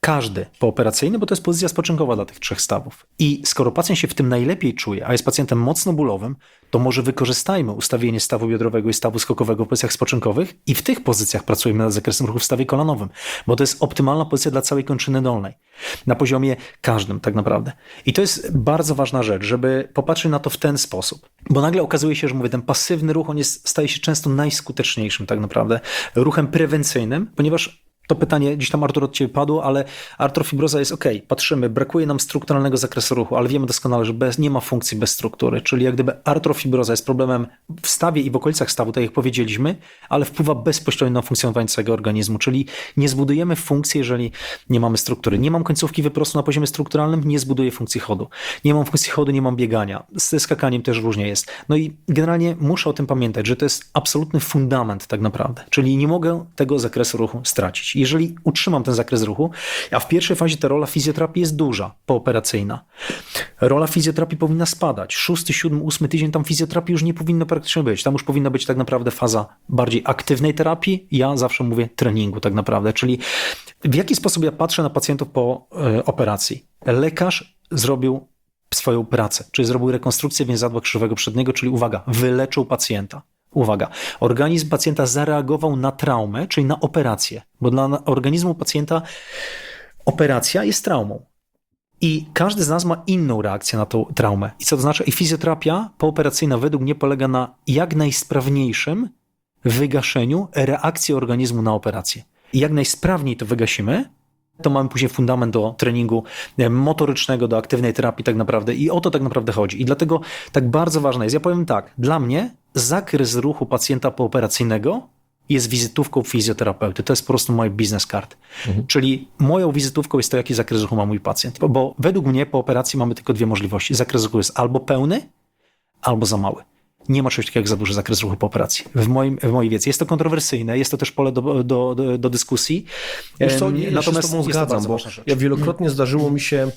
S2: każdy pooperacyjny, bo to jest pozycja spoczynkowa dla tych trzech stawów. I skoro pacjent się w tym najlepiej czuje, a jest pacjentem mocno bólowym, to może wykorzystajmy ustawienie stawu biodrowego i stawu skokowego w pozycjach spoczynkowych i w tych pozycjach pracujemy nad zakresem ruchu w stawie kolanowym, bo to jest optymalna pozycja dla całej kończyny dolnej. Na poziomie każdym tak naprawdę. I to jest bardzo ważna rzecz, żeby popatrzeć na to w ten sposób. Bo nagle okazuje się, że mówię, ten pasywny ruch, on jest, staje się często najskuteczniejszym tak naprawdę ruchem prewencyjnym, ponieważ to pytanie gdzieś tam, Artur, od ciebie padło, ale artrofibroza jest ok, patrzymy, brakuje nam strukturalnego zakresu ruchu, ale wiemy doskonale, że bez, nie ma funkcji bez struktury, czyli jak gdyby artrofibroza jest problemem w stawie i w okolicach stawu, tak jak powiedzieliśmy, ale wpływa bezpośrednio na funkcjonowanie całego organizmu, czyli nie zbudujemy funkcji, jeżeli nie mamy struktury. Nie mam końcówki wyprostu na poziomie strukturalnym, nie zbuduję funkcji chodu. Nie mam funkcji chodu, nie mam biegania. Ze skakaniem też różnie jest. No i generalnie muszę o tym pamiętać, że to jest absolutny fundament tak naprawdę, czyli nie mogę tego zakresu ruchu stracić. Jeżeli utrzymam ten zakres ruchu, a w pierwszej fazie ta rola fizjoterapii jest duża, pooperacyjna. Rola fizjoterapii powinna spadać. Szósty, siódmy, ósmy tydzień tam fizjoterapii już nie powinno praktycznie być. Tam już powinna być tak naprawdę faza bardziej aktywnej terapii. Ja zawsze mówię treningu tak naprawdę, czyli w jaki sposób ja patrzę na pacjentów po e, operacji. Lekarz zrobił swoją pracę, czyli zrobił rekonstrukcję więzadła krzyżowego przedniego, czyli uwaga, wyleczył pacjenta. Uwaga, organizm pacjenta zareagował na traumę, czyli na operację, bo dla organizmu pacjenta operacja jest traumą. I każdy z nas ma inną reakcję na tą traumę. I co to znaczy? I fizjoterapia pooperacyjna według mnie polega na jak najsprawniejszym wygaszeniu reakcji organizmu na operację. I jak najsprawniej to wygasimy, to mamy później fundament do treningu motorycznego, do aktywnej terapii tak naprawdę i o to tak naprawdę chodzi. I dlatego tak bardzo ważne jest, ja powiem tak, dla mnie zakres ruchu pacjenta pooperacyjnego jest wizytówką fizjoterapeuty. To jest po prostu mój business card. Mhm. Czyli moją wizytówką jest to, jaki zakres ruchu ma mój pacjent. Bo, bo według mnie po operacji mamy tylko dwie możliwości. Zakres ruchu jest albo pełny, albo za mały. Nie ma czegoś takiego jak za duży zakres ruchu po operacji. W, moim, w mojej wiedzy. Jest to kontrowersyjne, jest to też pole do, do, do, do dyskusji.
S1: Wiesz co, ja Natomiast się z tobą zgadzam, bo ja wielokrotnie zdarzyło mi się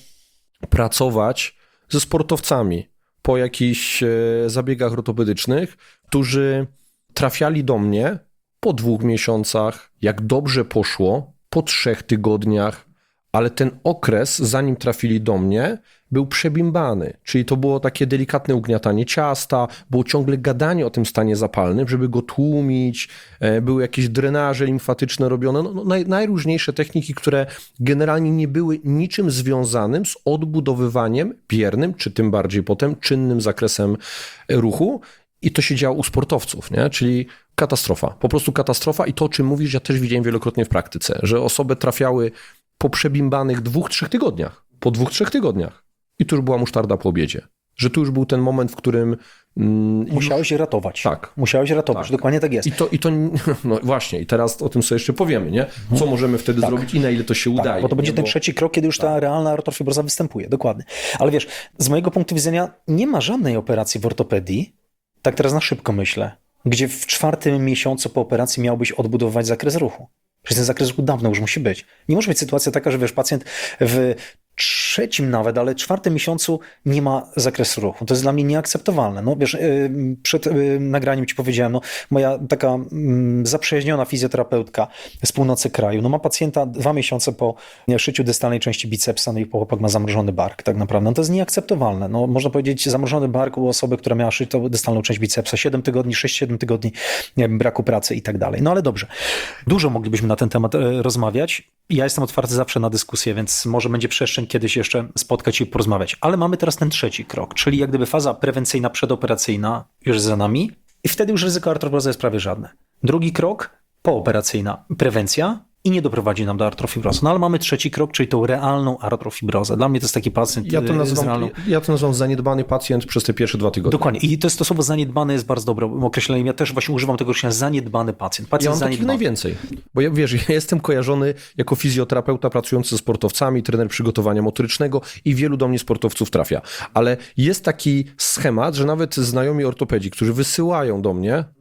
S1: pracować ze sportowcami po jakichś zabiegach ortopedycznych, którzy trafiali do mnie po dwóch miesiącach, jak dobrze poszło, po trzech tygodniach, ale ten okres, zanim trafili do mnie, był przebimbany. Czyli to było takie delikatne ugniatanie ciasta, było ciągle gadanie o tym stanie zapalnym, żeby go tłumić, były jakieś drenaże limfatyczne robione, no, no, naj, najróżniejsze techniki, które generalnie nie były niczym związanym z odbudowywaniem biernym, czy tym bardziej potem czynnym zakresem ruchu. I to się działo u sportowców, nie? Czyli katastrofa, po prostu katastrofa i to, o czym mówisz, ja też widziałem wielokrotnie w praktyce, że osoby trafiały po przebimbanych dwóch, trzech tygodniach, po dwóch, trzech tygodniach i tu już była musztarda po obiedzie, że tu już był ten moment, w którym...
S2: Mm, Musiałeś już... ratować.
S1: Tak.
S2: Musiałeś ratować,
S1: tak.
S2: Dokładnie tak jest.
S1: I to, i to, no właśnie, i teraz o tym sobie jeszcze powiemy, nie? Co możemy wtedy tak. zrobić i na ile to się
S2: tak,
S1: udaje.
S2: Bo to będzie
S1: nie?
S2: ten
S1: bo...
S2: trzeci krok, kiedy już ta tak. realna artrofibroza występuje, dokładnie. Ale wiesz, z mojego punktu widzenia nie ma żadnej operacji w ortopedii, tak teraz na szybko myślę, gdzie w czwartym miesiącu po operacji miałbyś odbudowywać zakres ruchu. Przecież ten zakres ruchu dawno już musi być. Nie może być sytuacja taka, że wiesz, pacjent w trzecim nawet, ale czwartym miesiącu nie ma zakresu ruchu. To jest dla mnie nieakceptowalne. No wiesz, przed nagraniem ci powiedziałem, no moja taka zaprzyjaźniona fizjoterapeutka z północy kraju, no ma pacjenta dwa miesiące po szyciu dystalnej części bicepsa, no i chłopak ma zamrożony bark tak naprawdę. No to jest nieakceptowalne. No można powiedzieć zamrożony bark u osoby, która miała szytą dystalną część bicepsa, siedem tygodni, sześć siedem tygodni nie wiem, braku pracy i tak dalej. No ale dobrze. Dużo moglibyśmy na ten temat rozmawiać. Ja jestem otwarty zawsze na dyskusję, więc może będzie przestrzeń kiedyś jeszcze spotkać się i porozmawiać. Ale mamy teraz ten trzeci krok, czyli jak gdyby faza prewencyjna, przedoperacyjna już za nami i wtedy już ryzyko artrofibrozy jest prawie żadne. Drugi krok, pooperacyjna prewencja i nie doprowadzi nam do artrofibrozy. No ale mamy trzeci krok, czyli tą realną artrofibrozę. Dla mnie to jest taki pacjent
S1: ja to nazywam,
S2: z realną...
S1: Ja to nazywam zaniedbany pacjent przez te pierwsze dwa tygodnie.
S2: Dokładnie. I to jest to słowo zaniedbany jest bardzo dobrym określeniem. Ja też właśnie używam tego określenia zaniedbany pacjent. Pacjent
S1: ja mam
S2: zaniedbany.
S1: takich najwięcej. Bo ja, wiesz, ja jestem kojarzony jako fizjoterapeuta pracujący ze sportowcami, trener przygotowania motorycznego i wielu do mnie sportowców trafia. Ale jest taki schemat, że nawet znajomi ortopedzi, którzy wysyłają do mnie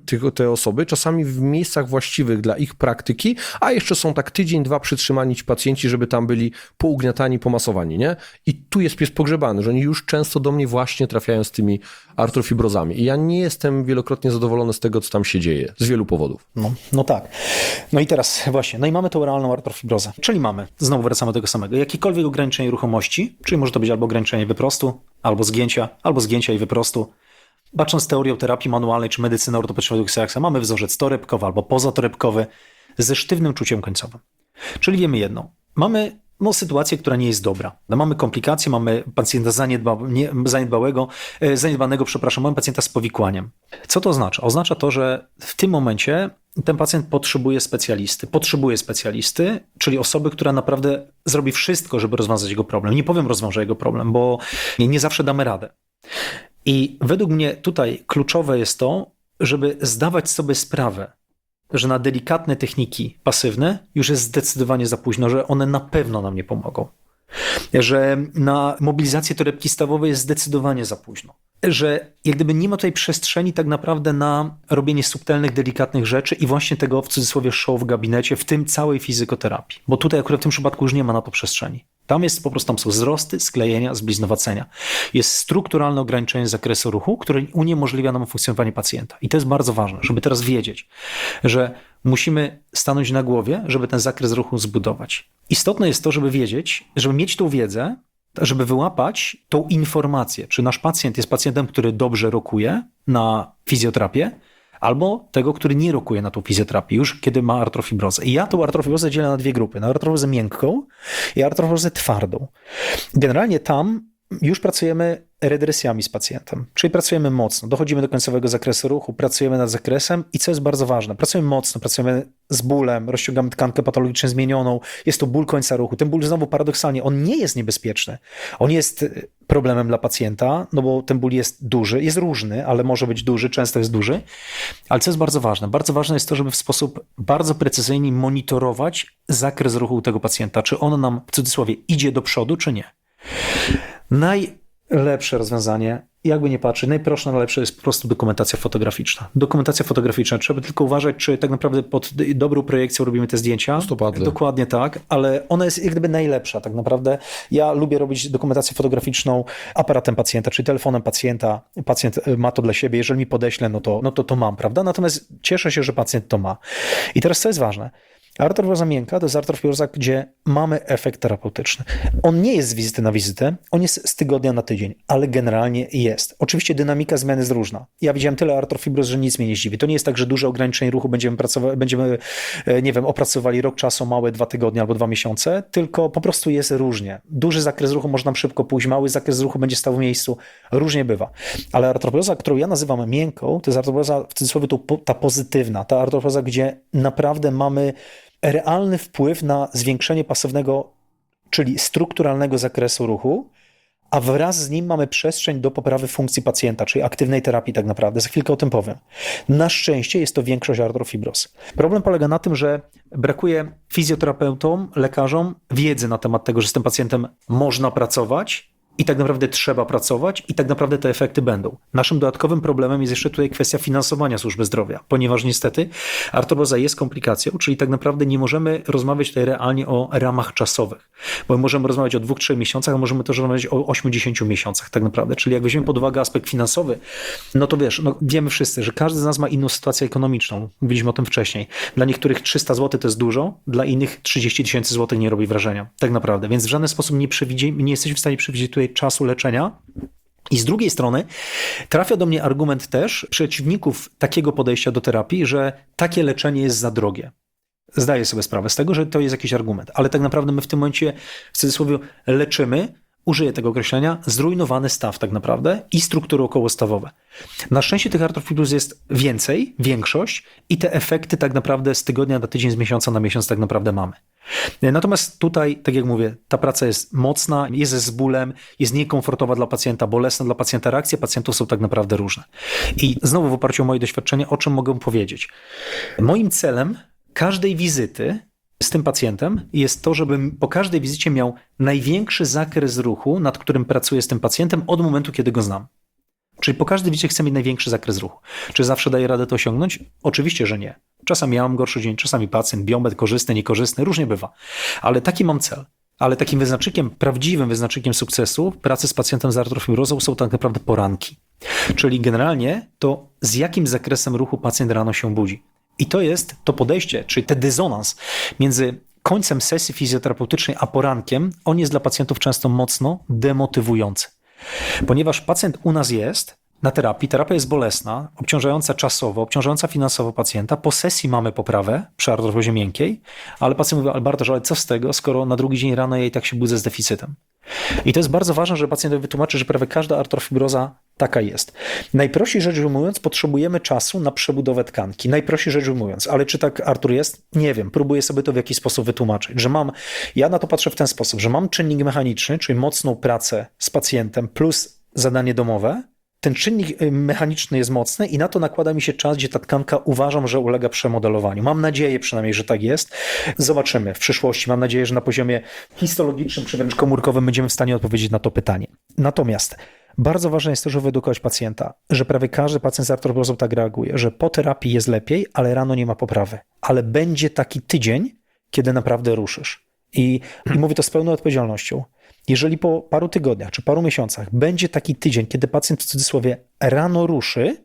S1: tych, te osoby, czasami w miejscach właściwych dla ich praktyki, a jeszcze są tak tydzień, dwa przytrzymani ci pacjenci, żeby tam byli pougniatani, pomasowani, nie? I tu jest pies pogrzebany, że oni już często do mnie właśnie trafiają z tymi artrofibrozami. I ja nie jestem wielokrotnie zadowolony z tego, co tam się dzieje, z wielu powodów.
S2: No, no tak. No i teraz właśnie, no i mamy tą realną artrofibrozę, czyli mamy, znowu wracamy do tego samego, jakiekolwiek ograniczenie ruchomości, czyli może to być albo ograniczenie wyprostu, albo zgięcia, albo zgięcia i wyprostu. Bacząc teorią terapii manualnej czy medycyny ortopedycznej X-Axa, mamy wzorzec torebkowy albo pozatorebkowy ze sztywnym czuciem końcowym. Czyli wiemy jedno, mamy no, sytuację, która nie jest dobra. No, mamy komplikacje, mamy pacjenta zaniedba, nie, zaniedbałego, e, zaniedbanego, przepraszam, mamy pacjenta z powikłaniem. Co to oznacza? Oznacza to, że w tym momencie ten pacjent potrzebuje specjalisty. Potrzebuje specjalisty, czyli osoby, która naprawdę zrobi wszystko, żeby rozwiązać jego problem. Nie powiem rozwiąże jego problem, bo nie, nie zawsze damy radę. I według mnie tutaj kluczowe jest to, żeby zdawać sobie sprawę, że na delikatne techniki pasywne już jest zdecydowanie za późno, że one na pewno nam nie pomogą. Że na mobilizację torebki stawowej jest zdecydowanie za późno. Że jak gdyby nie ma tutaj przestrzeni tak naprawdę na robienie subtelnych, delikatnych rzeczy i właśnie tego w cudzysłowie show w gabinecie, w tym całej fizykoterapii. Bo tutaj akurat w tym przypadku już nie ma na to przestrzeni. Tam jest po prostu, tam są wzrosty, sklejenia, zbliznowacenia. Jest strukturalne ograniczenie zakresu ruchu, które uniemożliwia nam funkcjonowanie pacjenta. I to jest bardzo ważne, żeby teraz wiedzieć, że musimy stanąć na głowie, żeby ten zakres ruchu zbudować. Istotne jest to, żeby wiedzieć, żeby mieć tą wiedzę, żeby wyłapać tą informację, czy nasz pacjent jest pacjentem, który dobrze rokuje na fizjoterapię, albo tego, który nie rokuje na tą fizjoterapię, już kiedy ma artrofibrozę. I ja tą artrofibrozę dzielę na dwie grupy. Na artrofibrozę miękką i artrofibrozę twardą. Generalnie tam już pracujemy redresjami z pacjentem, czyli pracujemy mocno, dochodzimy do końcowego zakresu ruchu, pracujemy nad zakresem i co jest bardzo ważne, pracujemy mocno, pracujemy z bólem, rozciągamy tkankę patologicznie zmienioną, jest to ból końca ruchu. Ten ból znowu paradoksalnie, on nie jest niebezpieczny, on jest problemem dla pacjenta, no bo ten ból jest duży, jest różny, ale może być duży, często jest duży, ale co jest bardzo ważne? Bardzo ważne jest to, żeby w sposób bardzo precyzyjny monitorować zakres ruchu tego pacjenta, czy on nam w cudzysłowie idzie do przodu, czy nie. Najlepsze rozwiązanie, jakby nie patrzeć, najprostsze, najlepsze jest po prostu dokumentacja fotograficzna. Dokumentacja fotograficzna. Trzeba tylko uważać, czy tak naprawdę pod dobrą projekcją robimy te zdjęcia.
S1: Stopadle.
S2: Dokładnie tak, ale ona jest jak gdyby najlepsza tak naprawdę. Ja lubię robić dokumentację fotograficzną aparatem pacjenta, czyli telefonem pacjenta. Pacjent ma to dla siebie. Jeżeli mi podeślę, no to, no to to mam, prawda? Natomiast cieszę się, że pacjent to ma. I teraz co jest ważne? Artrofibrozа miękka to jest artrofibrozа, gdzie mamy efekt terapeutyczny. On nie jest z wizyty na wizytę, on jest z tygodnia na tydzień, ale generalnie jest. Oczywiście dynamika zmiany jest różna. Ja widziałem tyle artrofibroz, że nic mnie nie zdziwi. To nie jest tak, że duże ograniczenie ruchu będziemy, pracowa- będziemy nie wiem, opracowali rok czasu, małe dwa tygodnie albo dwa miesiące, tylko po prostu jest różnie. Duży zakres ruchu można nam szybko pójść, mały zakres ruchu będzie stał w miejscu. Różnie bywa. Ale artrofibrozа, którą ja nazywam miękką, to jest artrofibrozа w cudzysłowie ta pozytywna, ta artrofibrozа, gdzie naprawdę mamy realny wpływ na zwiększenie pasywnego, czyli strukturalnego zakresu ruchu, a wraz z nim mamy przestrzeń do poprawy funkcji pacjenta, czyli aktywnej terapii tak naprawdę. Za chwilkę o tym powiem. Na szczęście jest to większość artrofibroz. Problem polega na tym, że brakuje fizjoterapeutom, lekarzom wiedzy na temat tego, że z tym pacjentem można pracować i tak naprawdę trzeba pracować i tak naprawdę te efekty będą. Naszym dodatkowym problemem jest jeszcze tutaj kwestia finansowania służby zdrowia, ponieważ niestety artrofibrozа jest komplikacją, czyli tak naprawdę nie możemy rozmawiać tutaj realnie o ramach czasowych, bo możemy rozmawiać o dwóch, trzech miesiącach, a możemy też rozmawiać o ośmiu, dziesięciu miesiącach tak naprawdę, czyli jak weźmiemy pod uwagę aspekt finansowy, no to wiesz, no wiemy wszyscy, że każdy z nas ma inną sytuację ekonomiczną, mówiliśmy o tym wcześniej. Dla niektórych trzysta złotych to jest dużo, dla innych trzydzieści tysięcy złotych nie robi wrażenia, tak naprawdę, więc w żaden sposób nie, nie jesteśmy w stanie przewidzieć tutaj czasu leczenia. I z drugiej strony trafia do mnie argument też przeciwników takiego podejścia do terapii, że takie leczenie jest za drogie. Zdaję sobie sprawę z tego, że to jest jakiś argument, ale tak naprawdę my w tym momencie w cudzysłowie leczymy, użyję tego określenia, zrujnowany staw tak naprawdę i struktury okołostawowe. Na szczęście tych artrofibroz jest więcej, większość i te efekty tak naprawdę z tygodnia na tydzień, z miesiąca na miesiąc tak naprawdę mamy. Natomiast tutaj, tak jak mówię, ta praca jest mocna, jest z bólem, jest niekomfortowa dla pacjenta, bolesna dla pacjenta, reakcje pacjentów są tak naprawdę różne. I znowu w oparciu o moje doświadczenie, o czym mogę powiedzieć? Moim celem każdej wizyty z tym pacjentem jest to, żebym po każdej wizycie miał największy zakres ruchu, nad którym pracuję z tym pacjentem od momentu, kiedy go znam. Czyli po każdej wizycie chcę mieć największy zakres ruchu. Czy zawsze daję radę to osiągnąć? Oczywiście, że nie. Czasami ja mam gorszy dzień, czasami pacjent, biomet korzystny, niekorzystny, różnie bywa. Ale taki mam cel. Ale takim wyznacznikiem, prawdziwym wyznacznikiem sukcesu pracy z pacjentem z artrofibrozą są tak naprawdę poranki. Czyli generalnie to z jakim zakresem ruchu pacjent rano się budzi. I to jest to podejście, czyli ten dysonans między końcem sesji fizjoterapeutycznej a porankiem, on jest dla pacjentów często mocno demotywujący. Ponieważ pacjent u nas jest na terapii, terapia jest bolesna, obciążająca czasowo, obciążająca finansowo pacjenta, po sesji mamy poprawę przy artrozie miękkiej, ale pacjent mówi, ale Bartosz, ale co z tego, skoro na drugi dzień rano ja i tak się budzę z deficytem. I to jest bardzo ważne, że pacjentowi wytłumaczy, że prawie każda artrofibroza taka jest. Najprościej rzecz ujmując, potrzebujemy czasu na przebudowę tkanki. Najprościej rzecz ujmując. Ale czy tak, Artur, jest? Nie wiem. Próbuję sobie to w jakiś sposób wytłumaczyć. Że mam, ja na to patrzę w ten sposób, że mam czynnik mechaniczny, czyli mocną pracę z pacjentem plus zadanie domowe. Ten czynnik mechaniczny jest mocny i na to nakłada mi się czas, gdzie ta tkanka uważam, że ulega przemodelowaniu. Mam nadzieję przynajmniej, że tak jest. Zobaczymy w przyszłości. Mam nadzieję, że na poziomie histologicznym czy wręcz komórkowym będziemy w stanie odpowiedzieć na to pytanie. Natomiast bardzo ważne jest to, żeby wyedukować pacjenta, że prawie każdy pacjent z artrofibrozą tak reaguje, że po terapii jest lepiej, ale rano nie ma poprawy. Ale będzie taki tydzień, kiedy naprawdę ruszysz. I, i mówię to z pełną odpowiedzialnością. Jeżeli po paru tygodniach czy paru miesiącach będzie taki tydzień, kiedy pacjent w cudzysłowie rano ruszy,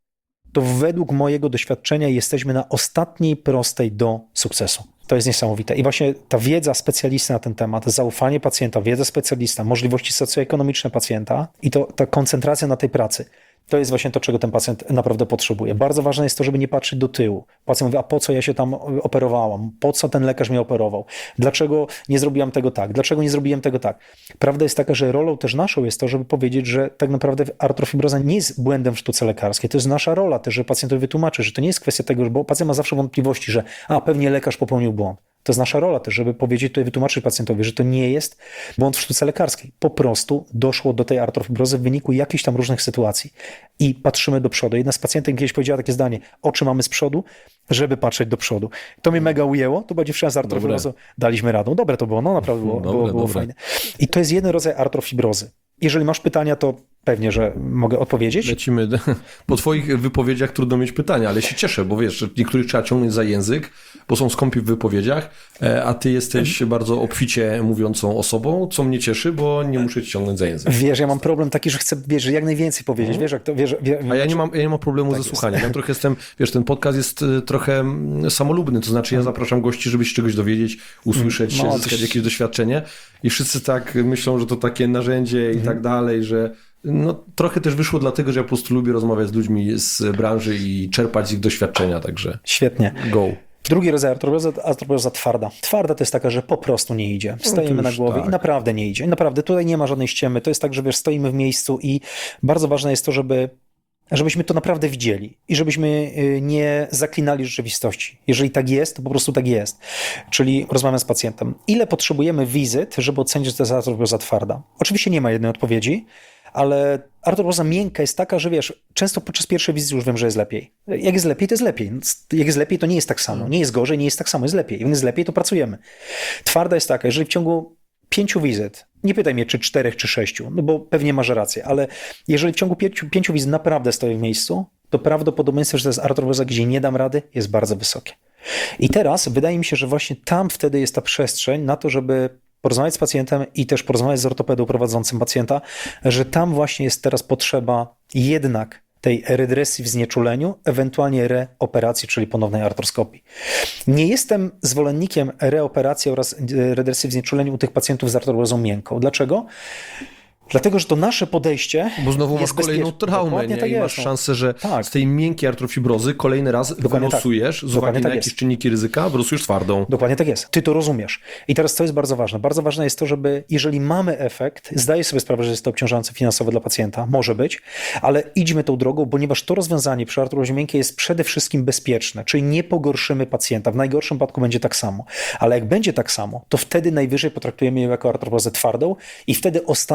S2: to według mojego doświadczenia jesteśmy na ostatniej prostej do sukcesu. To jest niesamowite. I właśnie ta wiedza specjalisty na ten temat, zaufanie pacjenta, wiedza specjalista, możliwości socjoekonomiczne pacjenta i to ta koncentracja na tej pracy, to jest właśnie to, czego ten pacjent naprawdę potrzebuje. Bardzo ważne jest to, żeby nie patrzeć do tyłu. Pacjent mówi, a po co ja się tam operowałam? Po co ten lekarz mnie operował? Dlaczego nie zrobiłam tego tak? Dlaczego nie zrobiłem tego tak? Prawda jest taka, że rolą też naszą jest to, żeby powiedzieć, że tak naprawdę artrofibroza nie jest błędem w sztuce lekarskiej. To jest nasza rola też, że pacjentowi wytłumaczy, że to nie jest kwestia tego, bo pacjent ma zawsze wątpliwości, że a pewnie lekarz popełnił błąd. To jest nasza rola też, żeby powiedzieć tutaj, wytłumaczyć pacjentowi, że to nie jest błąd w sztuce lekarskiej. Po prostu doszło do tej artrofibrozy w wyniku jakichś tam różnych sytuacji. I patrzymy do przodu. Jedna z pacjentek kiedyś powiedziała takie zdanie, oczy mamy z przodu, żeby patrzeć do przodu. To mnie mega ujęło, to była dziewczyna z artrofibrozą, daliśmy radę. Dobre to było, no naprawdę było, dobre, było, było dobre. Fajne. I to jest jeden rodzaj artrofibrozy. Jeżeli masz pytania, to pewnie, że mogę odpowiedzieć.
S1: Lecimy. Po twoich wypowiedziach trudno mieć pytania, ale się cieszę, bo wiesz, że niektórych trzeba ciągnąć za język, bo są skąpi w wypowiedziach, a ty jesteś bardzo obficie mówiącą osobą, co mnie cieszy, bo nie muszę ci ciągnąć za język.
S2: Wiesz, ja mam problem taki, że chcę, wiesz, jak najwięcej powiedzieć, wiesz, jak to, wiesz, wiesz,
S1: A ja nie mam, ja nie mam problemu tak ze słuchaniem. Ja trochę jestem, wiesz, ten podcast jest trochę samolubny, to znaczy ja zapraszam gości, żeby się czegoś dowiedzieć, usłyszeć, no, zyskać jakieś doświadczenie i wszyscy tak myślą, że to takie narzędzie i mhm. tak dalej, że no trochę też wyszło dlatego, że ja po prostu lubię rozmawiać z ludźmi z branży i czerpać z ich doświadczenia, także
S2: świetnie.
S1: Go.
S2: Drugi rodzaj artrofibroza, artrofibroza twarda. Twarda to jest taka, że po prostu nie idzie. Wstajemy no na głowie tak. i naprawdę nie idzie. I naprawdę tutaj nie ma żadnej ściemy. To jest tak, że wiesz, stoimy w miejscu i bardzo ważne jest to, żeby żebyśmy to naprawdę widzieli i żebyśmy nie zaklinali rzeczywistości. Jeżeli tak jest, to po prostu tak jest. Czyli rozmawiam z pacjentem. Ile potrzebujemy wizyt, żeby ocenić, że to jest artrofibroza twarda? Oczywiście nie ma jednej odpowiedzi, ale artrofibroza miękka jest taka, że wiesz, często podczas pierwszej wizyty już wiem, że jest lepiej. Jak jest lepiej, to jest lepiej. Jak jest lepiej, to nie jest tak samo. Nie jest gorzej, nie jest tak samo, jest lepiej. Jak jest lepiej, to pracujemy. Twarda jest taka, jeżeli w ciągu pięciu wizyt, nie pytaj mnie, czy czterech, czy sześciu, no bo pewnie masz rację, ale jeżeli w ciągu pięciu, pięciu wizyt naprawdę stoję w miejscu, to prawdopodobieństwo, że to jest artrofibroza, gdzie nie dam rady, jest bardzo wysokie. I teraz wydaje mi się, że właśnie tam wtedy jest ta przestrzeń na to, żeby porozmawiać z pacjentem i też porozmawiać z ortopedą prowadzącym pacjenta, że tam właśnie jest teraz potrzeba jednak tej redresji w znieczuleniu, ewentualnie reoperacji, czyli ponownej artroskopii. Nie jestem zwolennikiem reoperacji oraz redresji w znieczuleniu u tych pacjentów z artrofibrozą miękką. Dlaczego? Dlatego, że to nasze podejście.
S1: Bo znowu masz kolejną traumę, nie?
S2: Tak
S1: I masz szansę, że tak. z tej miękkiej artrofibrozy kolejny raz wylosujesz, tak. z uwagi na tak jakieś jest. czynniki ryzyka, wylosujesz twardą.
S2: Dokładnie tak jest. Ty to rozumiesz. I teraz co jest bardzo ważne? Bardzo ważne jest to, żeby jeżeli mamy efekt, zdaję sobie sprawę, że jest to obciążające finansowo dla pacjenta, może być, ale idźmy tą drogą, ponieważ to rozwiązanie przy artrozie miękkiej jest przede wszystkim bezpieczne, czyli nie pogorszymy pacjenta. W najgorszym wypadku będzie tak samo. Ale jak będzie tak samo, to wtedy najwyżej potraktujemy ją jako artrofibozę twardą i wtedy ostatnią deską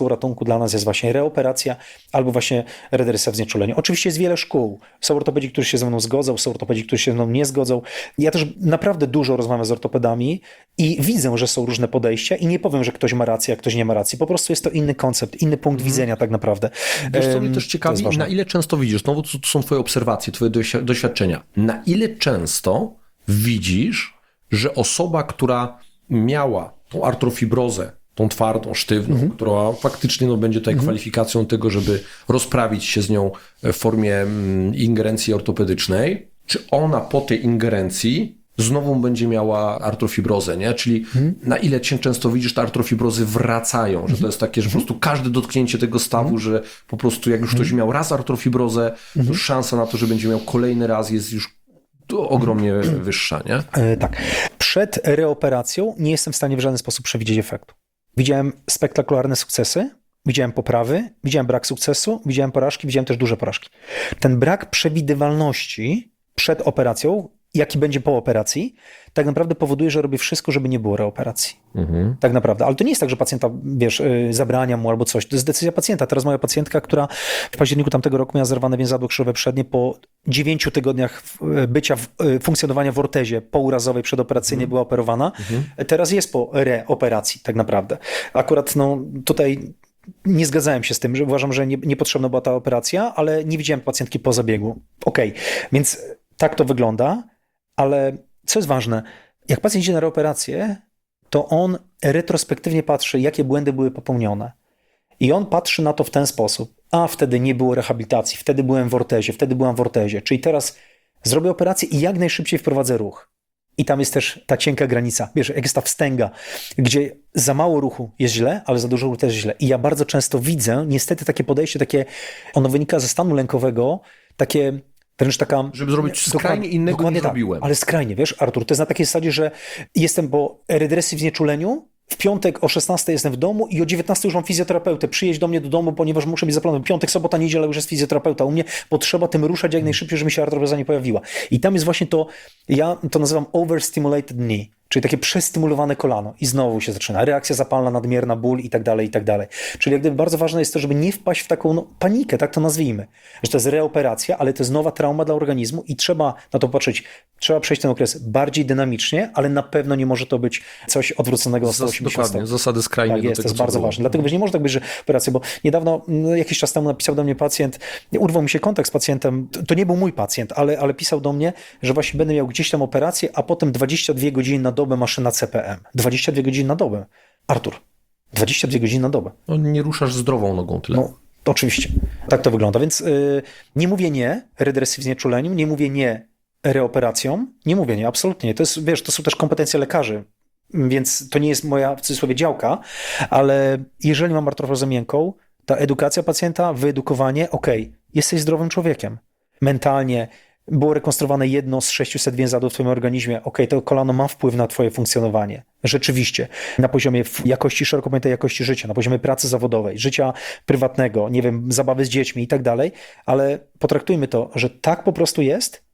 S2: deską ratunku dla nas jest właśnie reoperacja albo właśnie redresja w znieczuleniu. Oczywiście jest wiele szkół. Są ortopedzi, którzy się ze mną zgodzą, są ortopedzi, którzy się ze mną nie zgodzą. Ja też naprawdę dużo rozmawiam z ortopedami i widzę, że są różne podejścia i nie powiem, że ktoś ma rację, a ktoś nie ma racji. Po prostu jest to inny koncept, inny punkt
S1: Mhm.
S2: widzenia tak naprawdę.
S1: Wiesz, co mnie
S2: Em,
S1: też
S2: to
S1: ciekawi,
S2: jest ważne.
S1: na ile często widzisz, no bo to, to są twoje obserwacje, twoje doświ- doświadczenia, na ile często widzisz, że osoba, która miała tą artrofibrozę, tą twardą, sztywną,
S2: Mhm.
S1: która faktycznie no, będzie tutaj kwalifikacją tego, żeby rozprawić się z nią w formie mm, ingerencji ortopedycznej, czy ona po tej ingerencji znowu będzie miała artrofibrozę, nie? Czyli
S2: Mhm.
S1: na ile cię często widzisz, te artrofibrozy wracają, że to jest takie, że po prostu każde dotknięcie tego stawu, że po prostu jak już ktoś miał raz artrofibrozę, to szansa na to, że będzie miał kolejny raz jest już ogromnie wyższa, nie?
S2: E, tak. Przed reoperacją nie jestem w stanie w żaden sposób przewidzieć efektu. Widziałem spektakularne sukcesy, widziałem poprawy, widziałem brak sukcesu, widziałem porażki, widziałem też duże porażki. Ten brak przewidywalności przed operacją, jaki będzie po operacji, tak naprawdę powoduje, że robię wszystko, żeby nie było reoperacji.
S1: Mhm.
S2: Tak naprawdę. Ale to nie jest tak, że pacjenta, wiesz, yy, zabrania mu albo coś. To jest decyzja pacjenta. Teraz moja pacjentka, która w październiku tamtego roku miała zerwane więzadło krzyżowe przednie po dziewięciu tygodniach yy, bycia, w, yy, funkcjonowania w ortezie pourazowej przedoperacyjnie była operowana. Teraz jest po reoperacji tak naprawdę. Akurat no, tutaj nie zgadzałem się z tym, że uważam, że nie, niepotrzebna była ta operacja, ale nie widziałem pacjentki po zabiegu. Okej, okay. Więc tak to wygląda, ale co jest ważne, jak pacjent idzie na reoperację, to on retrospektywnie patrzy, jakie błędy były popełnione. I on patrzy na to w ten sposób. A, wtedy nie było rehabilitacji, wtedy byłem w ortezie, wtedy byłam w ortezie. Czyli teraz zrobię operację i jak najszybciej wprowadzę ruch. I tam jest też ta cienka granica. Wiesz, jak jest ta wstęga, gdzie za mało ruchu jest źle, ale za dużo ruchu też źle. I ja bardzo często widzę, niestety takie podejście, takie, ono wynika ze stanu lękowego, takie wręcz taka...
S1: Żeby zrobić skrajnie innego
S2: dokładnie
S1: niż
S2: tak,
S1: robiłem.
S2: ale skrajnie, wiesz, Artur, to jest na takiej zasadzie, że jestem po redresji w znieczuleniu, w piątek o szesnastej jestem w domu i o dziewiętnastej już mam fizjoterapeutę. Przyjedź do mnie do domu, ponieważ muszę mieć zaplanowany piątek, sobota, niedziela już jest fizjoterapeuta u mnie, bo trzeba tym ruszać jak najszybciej, żeby mi się artroza nie pojawiła. I tam jest właśnie to, ja to nazywam overstimulated knee, czyli takie przestymulowane kolano. I znowu się zaczyna reakcja zapalna, nadmierna, ból i tak dalej, i tak dalej. Czyli jak gdyby bardzo ważne jest to, żeby nie wpaść w taką no, panikę, tak to nazwijmy. Że to jest reoperacja, ale to jest nowa trauma dla organizmu i trzeba na to patrzeć. Trzeba przejść ten okres bardziej dynamicznie, ale na pewno nie może to być coś odwróconego o sto osiemdziesiąt
S1: Dokładnie,
S2: stopni.
S1: zasady skrajnie
S2: Tak
S1: do
S2: jest,
S1: tego,
S2: to jest
S1: co
S2: bardzo
S1: było.
S2: ważne. Dlatego wiesz, nie może tak być, że operacja, bo niedawno, no, jakiś czas temu napisał do mnie pacjent, urwał mi się kontakt z pacjentem, to, to nie był mój pacjent, ale, ale pisał do mnie, że właśnie będę miał gdzieś tam operację, a potem dwadzieścia dwie godziny na dobę maszyna C P M. dwadzieścia dwie godziny na dobę. Artur, dwadzieścia dwie godziny na dobę.
S1: No, nie ruszasz zdrową nogą tyle.
S2: No, oczywiście. Tak to wygląda. Więc yy, nie mówię nie redresji w znieczuleniu, nie mówię nie reoperacjom, nie mówię nie, absolutnie nie. To jest, wiesz, to są też kompetencje lekarzy, więc to nie jest moja, w cudzysłowie, działka, ale jeżeli mam artrozę miękką, ta edukacja pacjenta, wyedukowanie, okej, okay, jesteś zdrowym człowiekiem. Mentalnie było rekonstruowane jedno z sześciuset więzadł w twoim organizmie, okej, okay, to kolano ma wpływ na twoje funkcjonowanie. Rzeczywiście. Na poziomie jakości, szeroko pojętej jakości życia, na poziomie pracy zawodowej, życia prywatnego, nie wiem, zabawy z dziećmi i tak dalej, ale potraktujmy to, że tak po prostu jest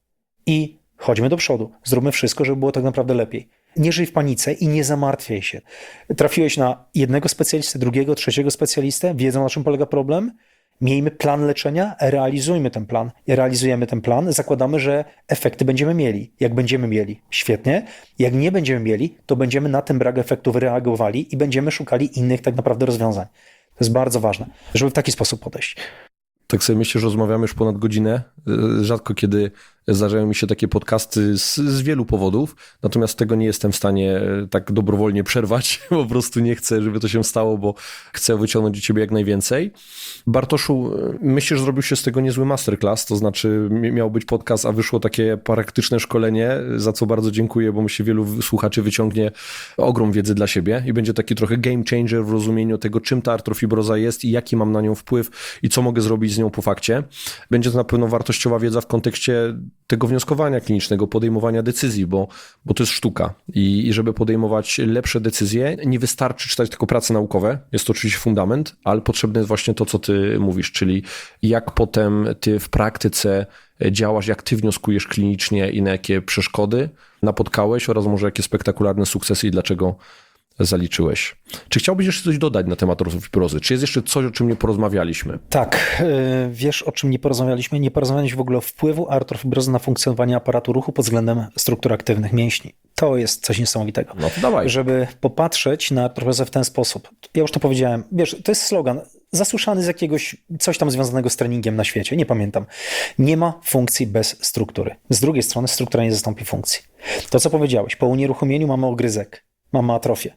S2: i chodźmy do przodu. Zróbmy wszystko, żeby było tak naprawdę lepiej. Nie żyj w panice i nie zamartwiaj się. Trafiłeś na jednego specjalistę, drugiego, trzeciego specjalistę, wiedzą, na czym polega problem. Miejmy plan leczenia, realizujmy ten plan. Realizujemy ten plan, zakładamy, że efekty będziemy mieli. Jak będziemy mieli, świetnie. Jak nie będziemy mieli, to będziemy na ten brak efektów reagowali i będziemy szukali innych tak naprawdę rozwiązań. To jest bardzo ważne, żeby w taki sposób podejść.
S1: Tak sobie myślę, że rozmawiamy już ponad godzinę. Rzadko kiedy zdarzają mi się takie podcasty z, z wielu powodów, natomiast tego nie jestem w stanie tak dobrowolnie przerwać. Po prostu nie chcę, żeby to się stało, bo chcę wyciągnąć od ciebie jak najwięcej. Bartoszu, myślę, że zrobił się z tego niezły masterclass, to znaczy miał być podcast, a wyszło takie praktyczne szkolenie, za co bardzo dziękuję, bo myślę, wielu słuchaczy wyciągnie ogrom wiedzy dla siebie i będzie taki trochę game changer w rozumieniu tego, czym ta artrofibroza jest i jaki mam na nią wpływ i co mogę zrobić z nią po fakcie. Będzie to na pewno wartościowa wiedza w kontekście tego wnioskowania klinicznego, podejmowania decyzji, bo, bo to jest sztuka I, i żeby podejmować lepsze decyzje, nie wystarczy czytać tylko prace naukowe, jest to oczywiście fundament, ale potrzebne jest właśnie to, co ty mówisz, czyli jak potem ty w praktyce działasz, jak ty wnioskujesz klinicznie i na jakie przeszkody napotkałeś oraz może jakie spektakularne sukcesy i dlaczego zaliczyłeś. Czy chciałbyś jeszcze coś dodać na temat artrofibrozy? Czy jest jeszcze coś, o czym nie porozmawialiśmy?
S2: Tak, yy, wiesz, o czym nie porozmawialiśmy? Nie porozmawialiśmy w ogóle o wpływu artrofibrozy na funkcjonowanie aparatu ruchu pod względem struktur aktywnych mięśni. To jest coś niesamowitego.
S1: No to dawaj.
S2: Żeby popatrzeć na artrofibrozę w ten sposób. Ja już to powiedziałem. Wiesz, to jest slogan zasłyszany z jakiegoś, coś tam związanego z treningiem na świecie. Nie pamiętam. Nie ma funkcji bez struktury. Z drugiej strony struktura nie zastąpi funkcji. To, co powiedziałeś, po unieruchomieniu mamy ogryzek, mamy atrofię.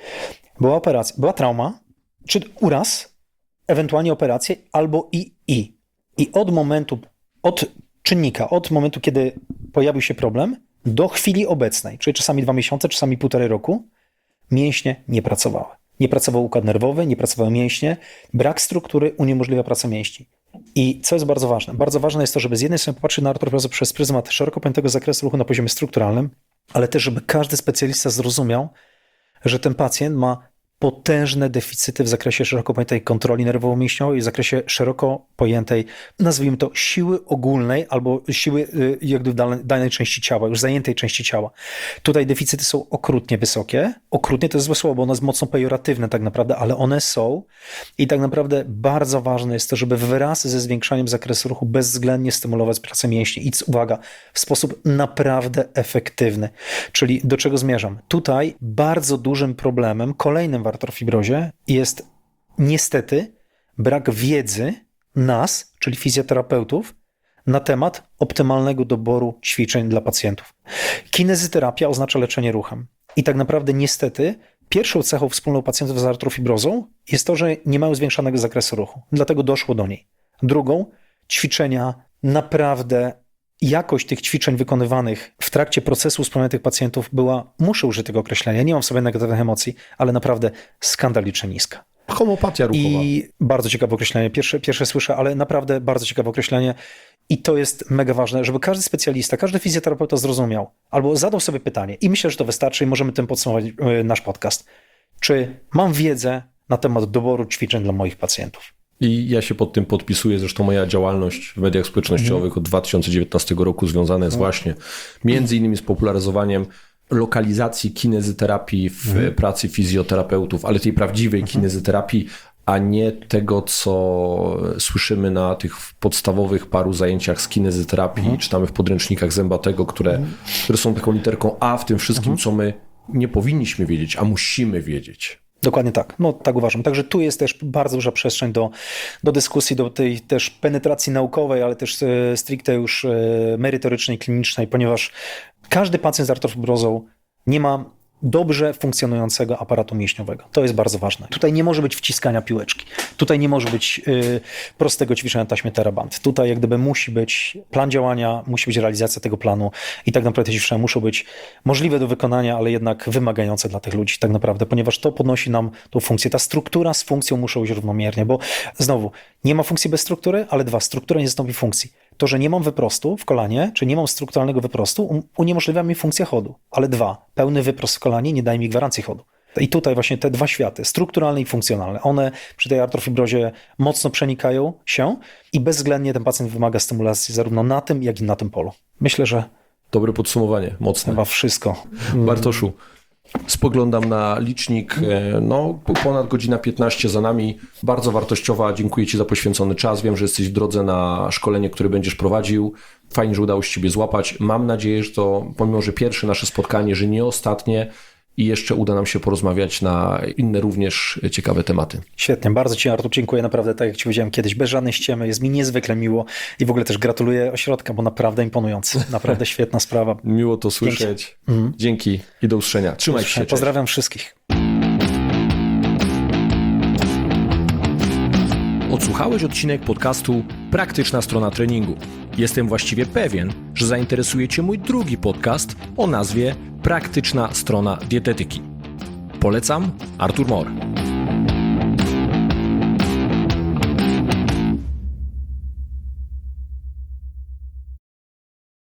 S2: Była operacja, była trauma, czy uraz, ewentualnie operację, albo i, i. I od momentu, od czynnika, od momentu, kiedy pojawił się problem, do chwili obecnej, czyli czasami dwa miesiące, czasami półtorej roku, mięśnie nie pracowały. Nie pracował układ nerwowy, nie pracowały mięśnie, brak struktury uniemożliwia pracę mięśni. I co jest bardzo ważne? Bardzo ważne jest to, żeby z jednej strony popatrzeć na artrofibrozę przez pryzmat szeroko pojętego zakresu ruchu na poziomie strukturalnym, ale też, żeby każdy specjalista zrozumiał, że ten pacjent ma potężne deficyty w zakresie szeroko pojętej kontroli nerwowo-mięśniowej, w zakresie szeroko pojętej, nazwijmy to, siły ogólnej albo siły jakby w danej, danej części ciała, już zajętej części ciała. Tutaj deficyty są okrutnie wysokie. Okrutnie to jest złe słowo, bo ono jest mocno pejoratywne tak naprawdę, ale one są i tak naprawdę bardzo ważne jest to, żeby wraz ze zwiększaniem zakresu ruchu bezwzględnie stymulować pracę mięśni i uwaga, w sposób naprawdę efektywny. Czyli do czego zmierzam? Tutaj bardzo dużym problemem, kolejnym w artrofibrozie jest niestety brak wiedzy nas, czyli fizjoterapeutów, na temat optymalnego doboru ćwiczeń dla pacjentów. Kinezyterapia oznacza leczenie ruchem. I tak naprawdę niestety pierwszą cechą wspólną pacjentów z artrofibrozą jest to, że nie mają zwiększonego zakresu ruchu. Dlatego doszło do niej. Drugą, ćwiczenia naprawdę jakość tych ćwiczeń wykonywanych w trakcie procesu usprawniania tych pacjentów była, muszę użyć tego określenia, nie mam w sobie negatywnych emocji, ale naprawdę skandalicznie niska.
S1: Homeopatia ruchowa.
S2: I bardzo ciekawe określenie, pierwsze, pierwsze słyszę, ale naprawdę bardzo ciekawe określenie i to jest mega ważne, żeby każdy specjalista, każdy fizjoterapeuta zrozumiał albo zadał sobie pytanie i myślę, że to wystarczy i możemy tym podsumować nasz podcast. Czy mam wiedzę na temat doboru ćwiczeń dla moich pacjentów?
S1: I ja się pod tym podpisuję, zresztą moja działalność w mediach społecznościowych mm. od dwa tysiące dziewiętnastego roku związana jest mm. właśnie między innymi z popularyzowaniem lokalizacji kinezyterapii w mm. pracy fizjoterapeutów, ale tej prawdziwej mm. kinezyterapii, a nie tego, co słyszymy na tych podstawowych paru zajęciach z kinezyterapii, mm. czytamy w podręcznikach Zębatego, które, mm. które są taką literką A w tym wszystkim, mm. co my nie powinniśmy wiedzieć, a musimy wiedzieć.
S2: Dokładnie tak. No tak uważam. Także tu jest też bardzo duża przestrzeń do, do dyskusji, do tej też penetracji naukowej, ale też e, stricte już e, merytorycznej, klinicznej, ponieważ każdy pacjent z artrofibrozą nie ma dobrze funkcjonującego aparatu mięśniowego. To jest bardzo ważne. Tutaj nie może być wciskania piłeczki. Tutaj nie może być y, prostego ćwiczenia na taśmie TheraBand. Tutaj jak gdyby musi być plan działania, musi być realizacja tego planu i tak naprawdę te ćwiczenia muszą być możliwe do wykonania, ale jednak wymagające dla tych ludzi tak naprawdę, ponieważ to podnosi nam tą funkcję. Ta struktura z funkcją muszą iść równomiernie, bo znowu, nie ma funkcji bez struktury, ale dwa, struktura nie zastąpi funkcji. To, że nie mam wyprostu w kolanie, czy nie mam strukturalnego wyprostu, uniemożliwia mi funkcję chodu. Ale dwa, pełny wyprost w kolanie nie daje mi gwarancji chodu. I tutaj właśnie te dwa światy, strukturalne i funkcjonalne, one przy tej artrofibrozie mocno przenikają się i bezwzględnie ten pacjent wymaga stymulacji zarówno na tym, jak i na tym polu. Myślę, że
S1: dobre podsumowanie, mocne.
S2: Chyba wszystko.
S1: Bartoszu, spoglądam na licznik, no ponad godzina piętnaście za nami, bardzo wartościowa, dziękuję Ci za poświęcony czas, wiem, że jesteś w drodze na szkolenie, które będziesz prowadził, fajnie, że udało się Ciebie złapać, mam nadzieję, że to pomimo, że pierwsze nasze spotkanie, że nie ostatnie i jeszcze uda nam się porozmawiać na inne również ciekawe tematy.
S2: Świetnie, bardzo Ci, Artur, dziękuję naprawdę, tak jak Ci powiedziałem kiedyś, bez żadnej ściemy, jest mi niezwykle miło i w ogóle też gratuluję ośrodka, bo naprawdę imponujący, naprawdę świetna sprawa.
S1: Miło to słyszeć, dzięki, dzięki i do usłyszenia. Trzymaj się. Cześć.
S2: Pozdrawiam wszystkich.
S1: Odsłuchałeś odcinek podcastu Praktyczna strona treningu. Jestem właściwie pewien, że zainteresuje Cię mój drugi podcast o nazwie Praktyczna strona dietetyki. Polecam, Artur Mor.